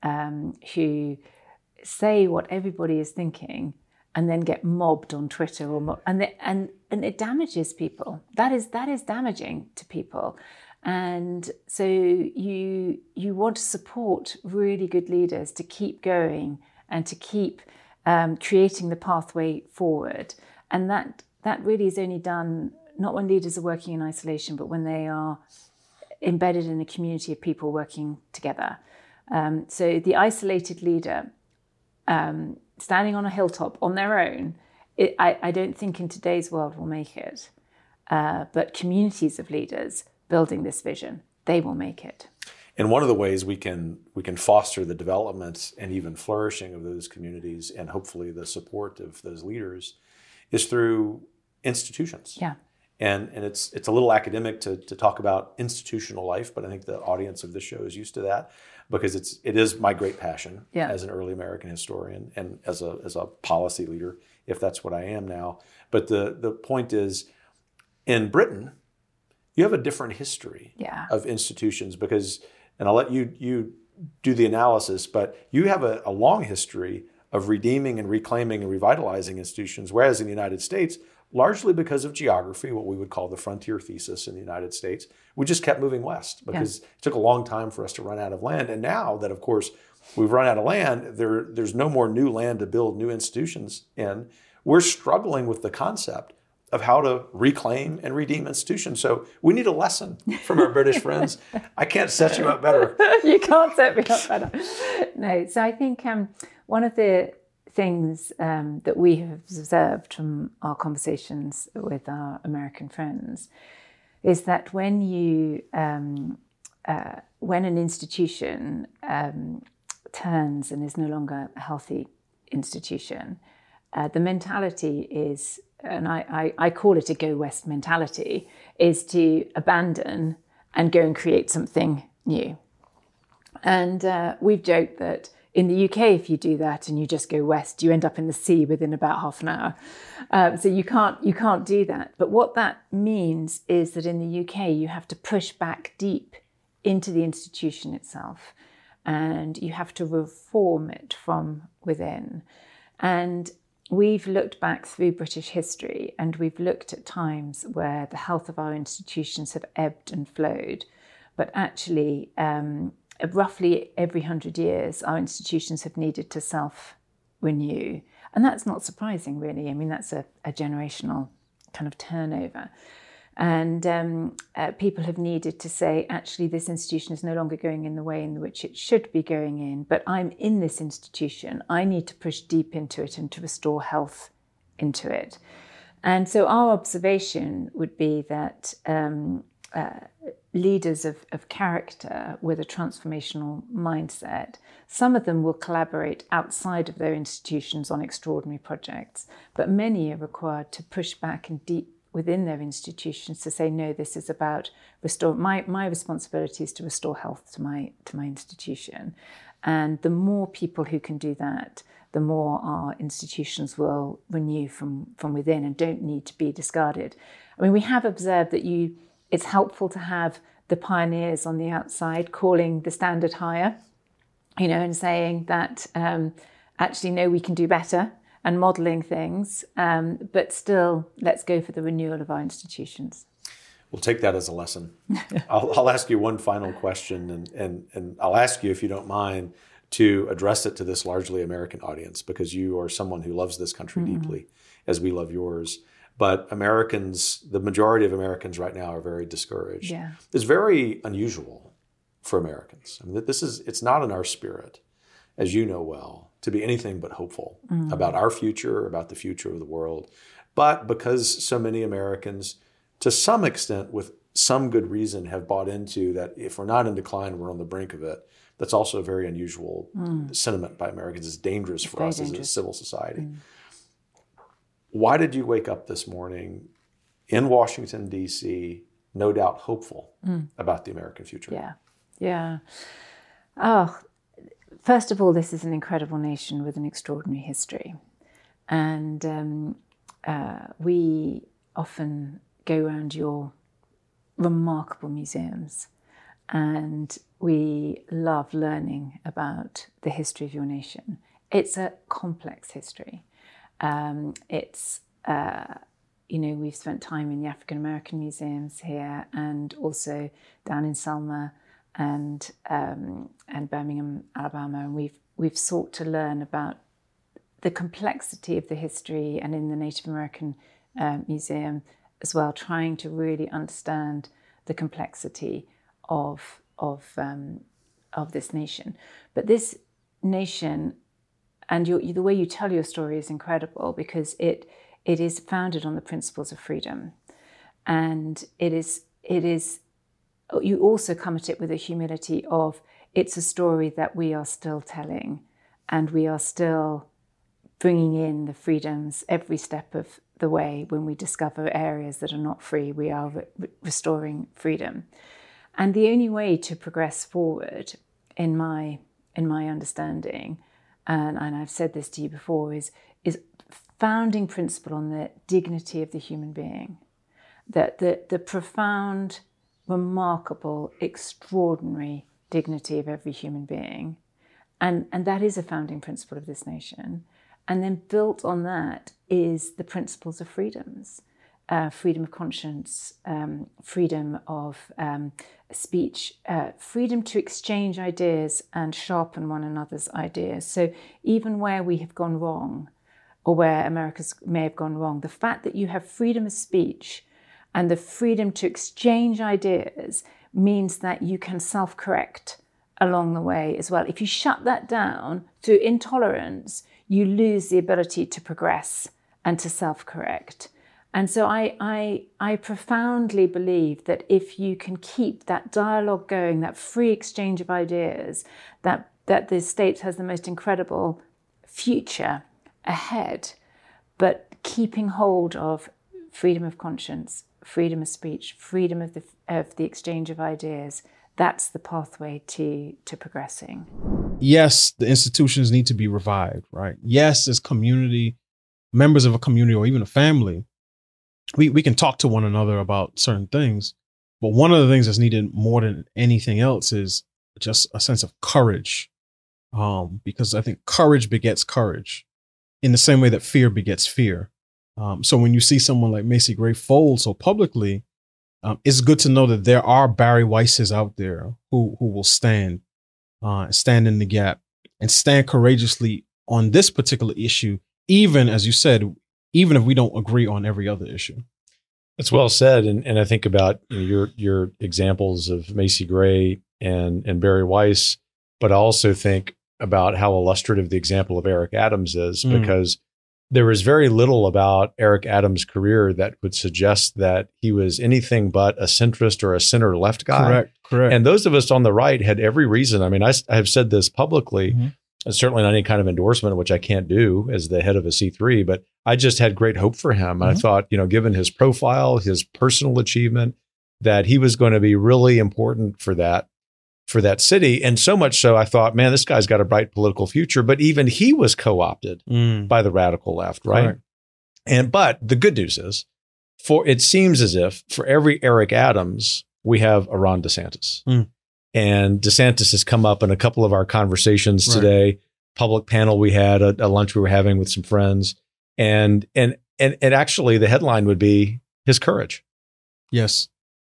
Speaker 5: who say what everybody is thinking and then get mobbed on Twitter, and it damages people. That is damaging to people. And so you want to support really good leaders to keep going and to keep creating the pathway forward. And that really is only done not when leaders are working in isolation, but when they are embedded in a community of people working together. So the isolated leader standing on a hilltop on their own, I don't think in today's world will make it. But communities of leaders building this vision, they will make it.
Speaker 6: And one of the ways we can foster the development and even flourishing of those communities, and hopefully the support of those leaders, is through institutions. And it's a little academic to talk about institutional life, but I think the audience of this show is used to that, because it is my great passion as an early American historian and as a policy leader, if that's what I am now. But the point is, in Britain, you have a different history of institutions, because, and I'll let you do the analysis, but you have a long history of redeeming and reclaiming and revitalizing institutions, whereas in the United States, largely because of geography, what we would call the frontier thesis in the United States, we just kept moving west because it took a long time for us to run out of land. And now that, of course, we've run out of land, there's no more new land to build new institutions in. We're struggling with the concept of how to reclaim and redeem institutions. So we need a lesson from our British friends. I can't set you up better.
Speaker 5: You can't set me up better. No, so I think one of the things that we have observed from our conversations with our American friends is that when an institution turns and is no longer a healthy institution, the mentality is, and I call it a go west mentality, is to abandon and go and create something new. And we've joked that in the UK, if you do that and you just go west, you end up in the sea within about half an hour. So you can't do that. But what that means is that in the UK, you have to push back deep into the institution itself, and you have to reform it from within. And we've looked back through British history, and we've looked at times where the health of our institutions have ebbed and flowed. But actually, roughly every 100 years, our institutions have needed to self-renew. And that's not surprising, really. I mean, that's a generational kind of turnover. And people have needed to say, actually, this institution is no longer going in the way in which it should be going in, but I'm in this institution. I need to push deep into it and to restore health into it. And so our observation would be that leaders of character with a transformational mindset, some of them will collaborate outside of their institutions on extraordinary projects, but many are required to push back and deep within their institutions to say, no, this is about restore. My responsibility is to restore health to my institution. And the more people who can do that, the more our institutions will renew from within and don't need to be discarded. I mean, we have observed that it's helpful to have the pioneers on the outside calling the standard higher, and saying that actually, no, we can do better, and modelling things, but still, let's go for the renewal of our institutions.
Speaker 6: We'll take that as a lesson. I'll ask you one final question, and I'll ask you, if you don't mind, to address it to this largely American audience, because you are someone who loves this country deeply, as we love yours. But Americans, the majority of Americans right now are very discouraged.
Speaker 5: Yeah.
Speaker 6: It's very unusual for Americans. I mean, it's not in our spirit, as you know well, to be anything but hopeful about our future, about the future of the world. But because so many Americans, to some extent, with some good reason, have bought into that if we're not in decline, we're on the brink of it, that's also a very unusual sentiment by Americans. It's dangerous for us as a civil society. Why did you wake up this morning in Washington, D.C., no doubt hopeful about the American future?
Speaker 5: Yeah. Oh, first of all, this is an incredible nation with an extraordinary history. And we often go around your remarkable museums, and we love learning about the history of your nation. It's a complex history. We've spent time in the African American museums here, and also down in Selma and Birmingham, Alabama, and we've sought to learn about the complexity of the history, and in the Native American Museum as well, trying to really understand the complexity of this nation. But this nation, and the way you tell your story is incredible, because it is founded on the principles of freedom, and it is. You also come at it with a humility of, it's a story that we are still telling, and we are still bringing in the freedoms every step of the way. When we discover areas that are not free, we are restoring freedom. And the only way to progress forward, in my understanding, and I've said this to you before, is founding principle on the dignity of the human being, that the profound, remarkable, extraordinary dignity of every human being. And that is a founding principle of this nation. And then built on that is the principles of freedoms, freedom of conscience, freedom of speech, freedom to exchange ideas and sharpen one another's ideas. So even where we have gone wrong, or where America may have gone wrong, the fact that you have freedom of speech and the freedom to exchange ideas means that you can self-correct along the way as well. If you shut that down through intolerance, you lose the ability to progress and to self-correct. And so I profoundly believe that if you can keep that dialogue going, that free exchange of ideas, that the state has the most incredible future ahead, but keeping hold of freedom of conscience, freedom of speech, freedom of the exchange of ideas, that's the pathway to progressing.
Speaker 7: Yes, the institutions need to be revived, right? Yes, as community, members of a community or even a family, we can talk to one another about certain things. But one of the things that's needed more than anything else is just a sense of courage. Because I think courage begets courage in the same way that fear begets fear. So when you see someone like Macy Gray fold so publicly, it's good to know that there are Bari Weisses out there who will stand in the gap and stand courageously on this particular issue, even, as you said, even if we don't agree on every other issue.
Speaker 2: It's well said, and I think about your examples of Macy Gray and Barry Weiss, but I also think about how illustrative the example of Eric Adams is, because there is very little about Eric Adams' career that would suggest that he was anything but a centrist or a center-left guy.
Speaker 7: Correct.
Speaker 2: And those of us on the right had every reason. I mean, I have said this publicly, certainly not any kind of endorsement, which I can't do as the head of a C3, but I just had great hope for him. And I thought, given his profile, his personal achievement, that he was going to be really important for that city. And so much so I thought, man, this guy's got a bright political future. But even he was co-opted by the radical left, right? But the good news is, it seems as if for every Eric Adams, we have a Ron DeSantis. And DeSantis has come up in a couple of our conversations today. Public panel we had, a lunch we were having with some friends. And actually the headline would be his courage.
Speaker 7: Yes.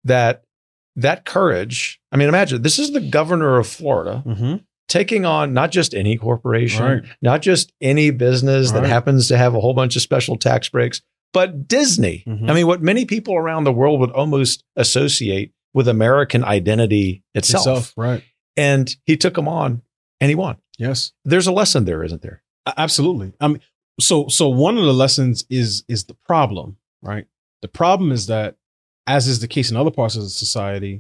Speaker 2: That courage, I mean, imagine this is the governor of Florida taking on not just any corporation, not just any business that happens to have a whole bunch of special tax breaks, but Disney. I mean, what many people around the world would almost associate with American identity itself.
Speaker 7: Right.
Speaker 2: And he took them on and he won.
Speaker 7: Yes.
Speaker 2: There's a lesson there, isn't there?
Speaker 7: Absolutely. I mean, so one of the lessons is the problem, right? The problem is that, as is the case in other parts of the society,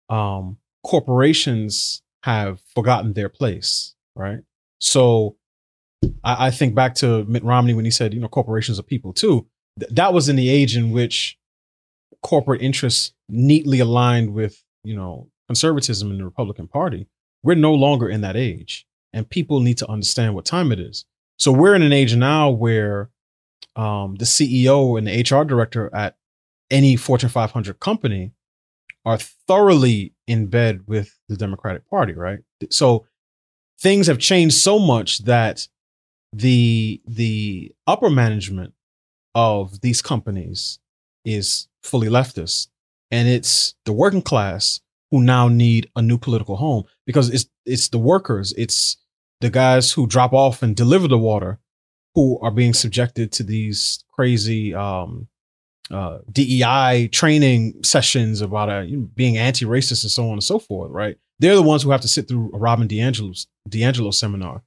Speaker 7: corporations have forgotten their place, right? So I think back to Mitt Romney when he said, corporations are people too. That was in the age in which corporate interests neatly aligned with, conservatism in the Republican Party. We're no longer in that age, and people need to understand what time it is. So we're in an age now where the CEO and the HR director at any Fortune 500 company are thoroughly in bed with the Democratic Party, right? So things have changed so much that the upper management of these companies is fully leftist, and it's the working class who now need a new political home, because it's the workers, it's the guys who drop off and deliver the water who are being subjected to these crazy DEI training sessions about being anti-racist and so on and so forth, right? They're the ones who have to sit through a Robin DiAngelo seminar.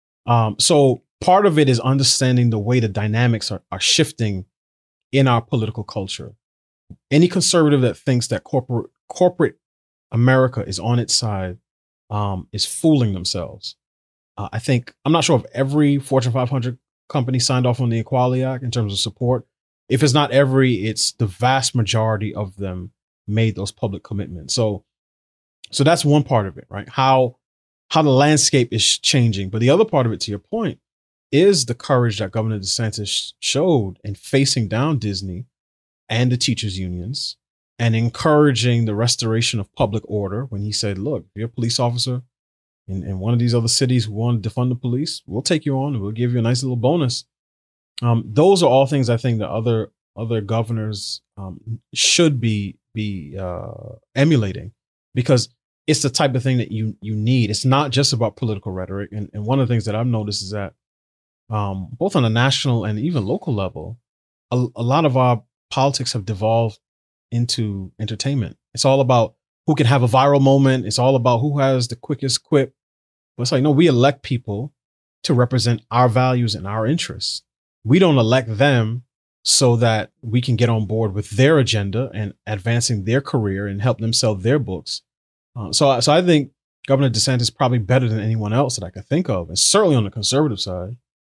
Speaker 7: So part of it is understanding the way the dynamics are shifting in our political culture. Any conservative that thinks that corporate America is on its side is fooling themselves. I'm not sure if every Fortune 500 company signed off on the Equality Act in terms of support. If it's not every, it's the vast majority of them made those public commitments. So that's one part of it, right? How the landscape is changing. But the other part of it, to your point, is the courage that Governor DeSantis showed in facing down Disney and the teachers unions and encouraging the restoration of public order when he said, look, if you're a police officer in one of these other cities who want to defund the police, we'll take you on and we'll give you a nice little bonus. Those are all things I think that other governors should be emulating, because it's the type of thing that you need. It's not just about political rhetoric. And one of the things that I've noticed is that both on a national and even local level, a lot of our politics have devolved into entertainment. It's all about who can have a viral moment. It's all about who has the quickest quip. But it's like, no, we elect people to represent our values and our interests. We don't elect them so that we can get on board with their agenda and advancing their career and help them sell their books. So I think Governor DeSantis is probably better than anyone else that I could think of, and certainly on the conservative side,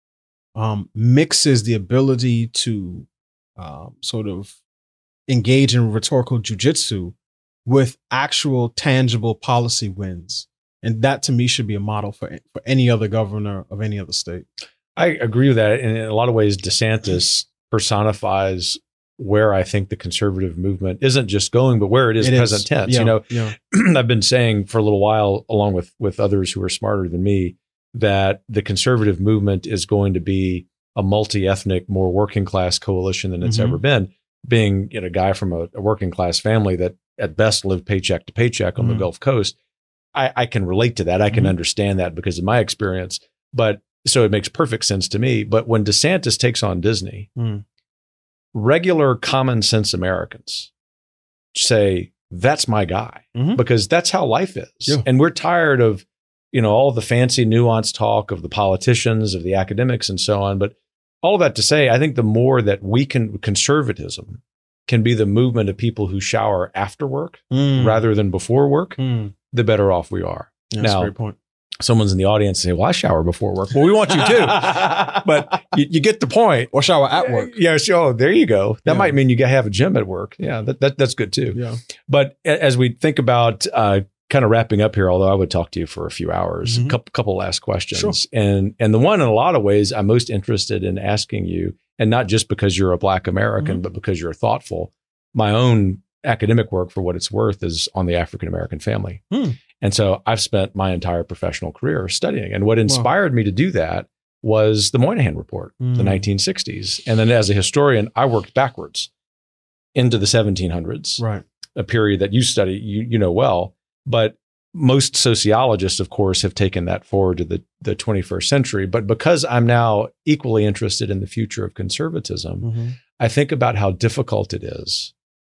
Speaker 7: mixes the ability to sort of engage in rhetorical jujitsu with actual tangible policy wins. And that to me should be a model for any other governor of any other state.
Speaker 2: I agree with that. And in a lot of ways, DeSantis personifies where I think the conservative movement isn't just going, but where it is present tense.
Speaker 7: Yeah.
Speaker 2: I've been saying for a little while, along with others who are smarter than me, that the conservative movement is going to be a multi-ethnic, more working class coalition than it's ever been. Being a guy from a working class family that at best lived paycheck to paycheck on the Gulf Coast, I can relate to that. I can understand that because of my experience. But so it makes perfect sense to me. But when DeSantis takes on Disney, regular common sense Americans say, that's my guy, because that's how life is.
Speaker 7: Yeah.
Speaker 2: And we're tired of, all the fancy nuanced talk of the politicians, of the academics and so on. But all of that to say, I think the more that conservatism can be the movement of people who shower after work rather than before work, the better off we are.
Speaker 7: Yeah, that's a great point.
Speaker 2: Someone's in the audience and say, well, I shower before work. Well, we want you to, but you get the point.
Speaker 7: Or shower at work.
Speaker 2: Yeah. So there you go. That might mean you got to have a gym at work. Yeah. That's good too.
Speaker 7: Yeah.
Speaker 2: But as we think about kind of wrapping up here, although I would talk to you for a few hours, a couple last questions.
Speaker 7: Sure.
Speaker 2: And the one in a lot of ways I'm most interested in asking you, and not just because you're a Black American, but because you're thoughtful. My own academic work, for what it's worth, is on the African American family. And so I've spent my entire professional career studying. And what inspired me to do that was the Moynihan Report, the 1960s. And then as a historian, I worked backwards into the 1700s,
Speaker 7: right?
Speaker 2: A period that you study, you know well. But most sociologists, of course, have taken that forward to the 21st century. But because I'm now equally interested in the future of conservatism, I think about how difficult it is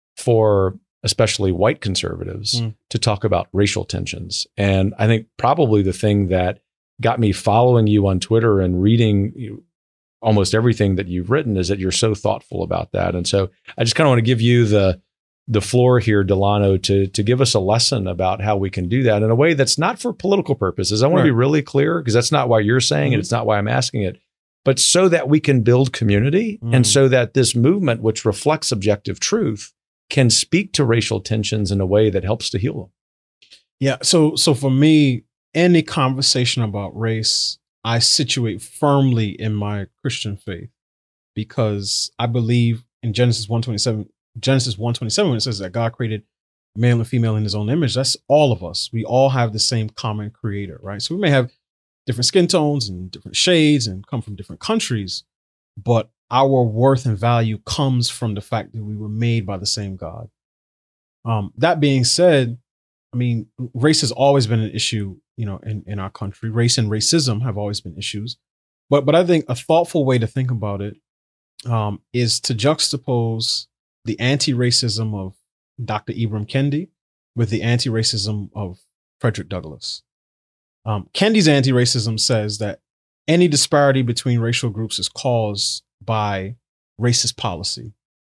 Speaker 2: for especially white conservatives to talk about racial tensions. And I think probably the thing that got me following you on Twitter and reading almost everything that you've written is that you're so thoughtful about that. And so I just kind of want to give you the floor here, Delano, to give us a lesson about how we can do that in a way that's not for political purposes. I want to be really clear, because that's not why you're saying it. It's not why I'm asking it, but so that we can build community and so that this movement, which reflects objective truth, can speak to racial tensions in a way that helps to heal them.
Speaker 7: Yeah. So for me, any conversation about race, I situate firmly in my Christian faith, because I believe in Genesis 1:27, when it says that God created male and female in his own image. That's all of us. We all have the same common creator, right? So we may have different skin tones and different shades and come from different countries, but our worth and value comes from the fact that we were made by the same God. That being said, I mean, race has always been an issue, in our country. Race and racism have always been issues. But I think a thoughtful way to think about it is to juxtapose the anti-racism of Dr. Ibram Kendi with the anti-racism of Frederick Douglass. Kendi's anti-racism says that any disparity between racial groups is caused by racist policy.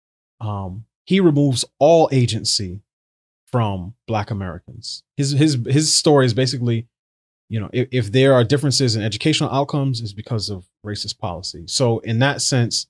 Speaker 7: He removes all agency from Black Americans. His story is basically, if there are differences in educational outcomes, it's because of racist policy. So in that sense,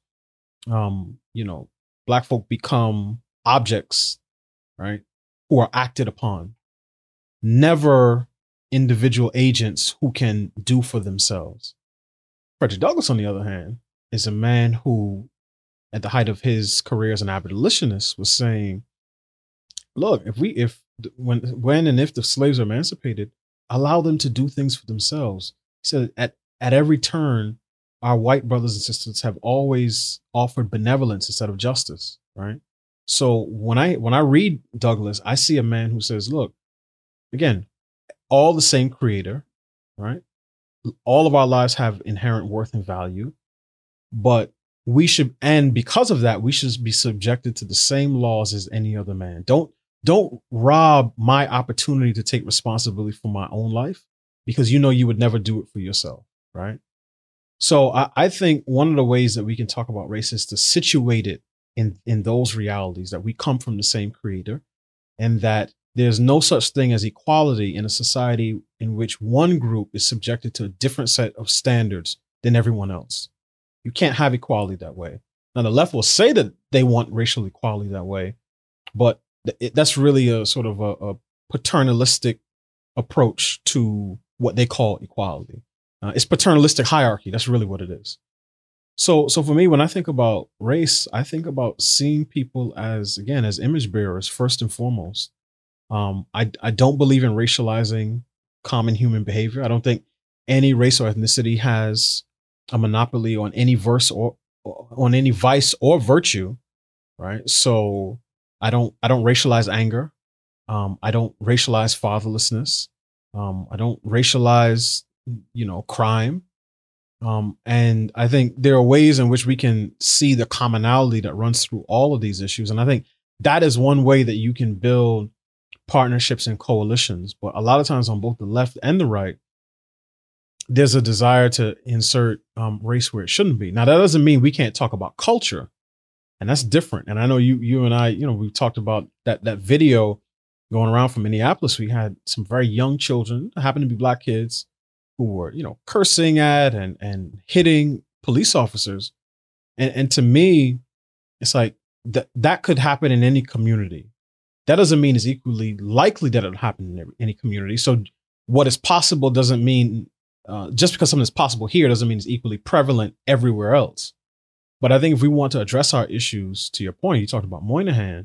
Speaker 7: Black folk become objects, right, who are acted upon, never individual agents who can do for themselves. Frederick Douglass, on the other hand, is a man who, at the height of his career as an abolitionist, was saying, look, when and if the slaves are emancipated, allow them to do things for themselves. He said, at every turn, our white brothers and sisters have always offered benevolence instead of justice, right? So when I read Douglass, I see a man who says, look, again, all the same creator, right? All of our lives have inherent worth and value, but and because of that, we should be subjected to the same laws as any other man. Don't rob my opportunity to take responsibility for my own life, because you would never do it for yourself, right? So I think one of the ways that we can talk about race is to situate it in those realities, that we come from the same creator, and that there's no such thing as equality in a society in which one group is subjected to a different set of standards than everyone else. You can't have equality that way. Now, the left will say that they want racial equality that way, but that's really a sort of a paternalistic approach to what they call equality. It's paternalistic hierarchy. That's really what it is. So for me, when I think about race, I think about seeing people as image bearers first and foremost. I don't believe in racializing common human behavior. I don't think any race or ethnicity has a monopoly on any vice or virtue, right? So I don't racialize anger. I don't racialize fatherlessness. I don't racialize, crime. And I think there are ways in which we can see the commonality that runs through all of these issues. And I think that is one way that you can build partnerships and coalitions. But a lot of times on both the left and the right, there's a desire to insert race where it shouldn't be. Now, that doesn't mean we can't talk about culture, and that's different. And I know you and I, we've talked about that video going around from Minneapolis. We had some very young children, happened to be Black kids, who were, cursing at and hitting police officers. And to me, it's like that could happen in any community. That doesn't mean it's equally likely that it'll happen in any community. So what is possible doesn't mean, just because something is possible here doesn't mean it's equally prevalent everywhere else. But I think if we want to address our issues, to your point, you talked about Moynihan,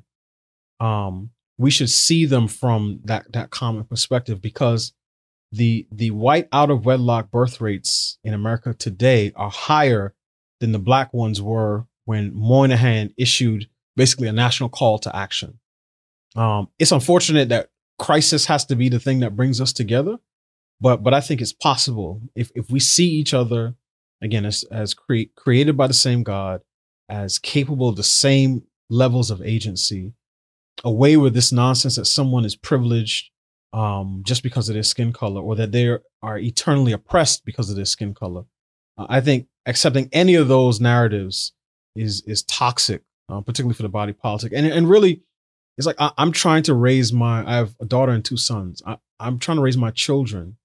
Speaker 7: we should see them from that common perspective, because the white out of wedlock birth rates in America today are higher than the Black ones were when Moynihan issued basically a national call to action. It's unfortunate that crisis has to be the thing that brings us together, but I think it's possible if we see each other again as created by the same God, as capable of the same levels of agency, away with this nonsense that someone is privileged just because of their skin color, or that they are eternally oppressed because of their skin color. I think accepting any of those narratives is toxic, particularly for the body politic. And really, it's like I'm trying to raise I have a daughter and 2 sons. I'm trying to raise my children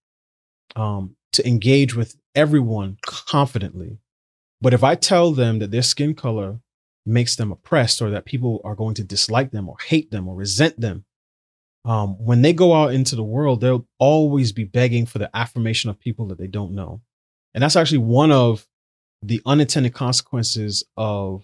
Speaker 7: to engage with everyone confidently. But if I tell them that their skin color makes them oppressed, or that people are going to dislike them or hate them or resent them, when they go out into the world, they'll always be begging for the affirmation of people that they don't know. And that's actually one of the unintended consequences of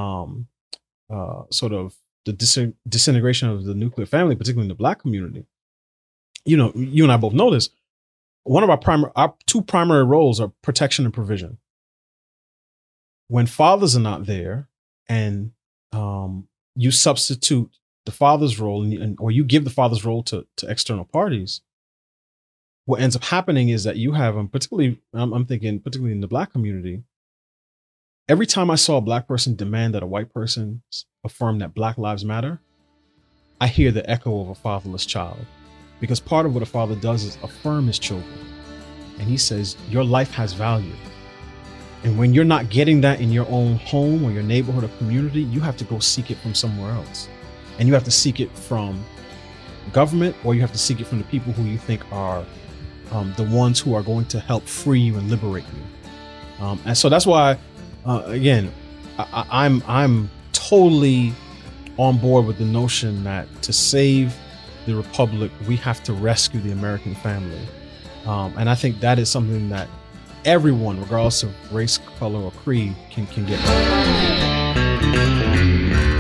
Speaker 7: sort of the disintegration of the nuclear family, particularly in the Black community. You and I both know this. One of our 2 primary roles are protection and provision. When fathers are not there, and you substitute the father's role, or you give the father's role to external parties, what ends up happening is that you have, I'm thinking particularly in the Black community, every time I saw a Black person demand that a white person affirm that Black lives matter, I hear the echo of a fatherless child. Because part of what a father does is affirm his children. And he says, your life has value. And when you're not getting that in your own home or your neighborhood or community, you have to go seek it from somewhere else. And you have to seek it from government, or you have to seek it from the people who you think are the ones who are going to help free you and liberate you. And so that's why, again, I'm totally on board with the notion that to save the Republic, we have to rescue the American family. And I think that is something that everyone, regardless of race, color, or creed, can get behind.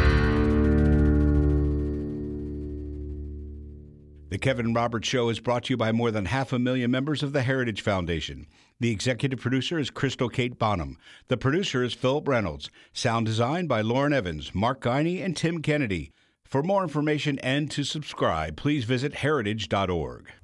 Speaker 8: The Kevin Roberts Show is brought to you by more than 500,000 members of the Heritage Foundation. The executive producer is Crystal Kate Bonham. The producer is Philip Reynolds. Sound design by Lauren Evans, Mark Guiney, and Tim Kennedy. For more information and to subscribe, please visit heritage.org.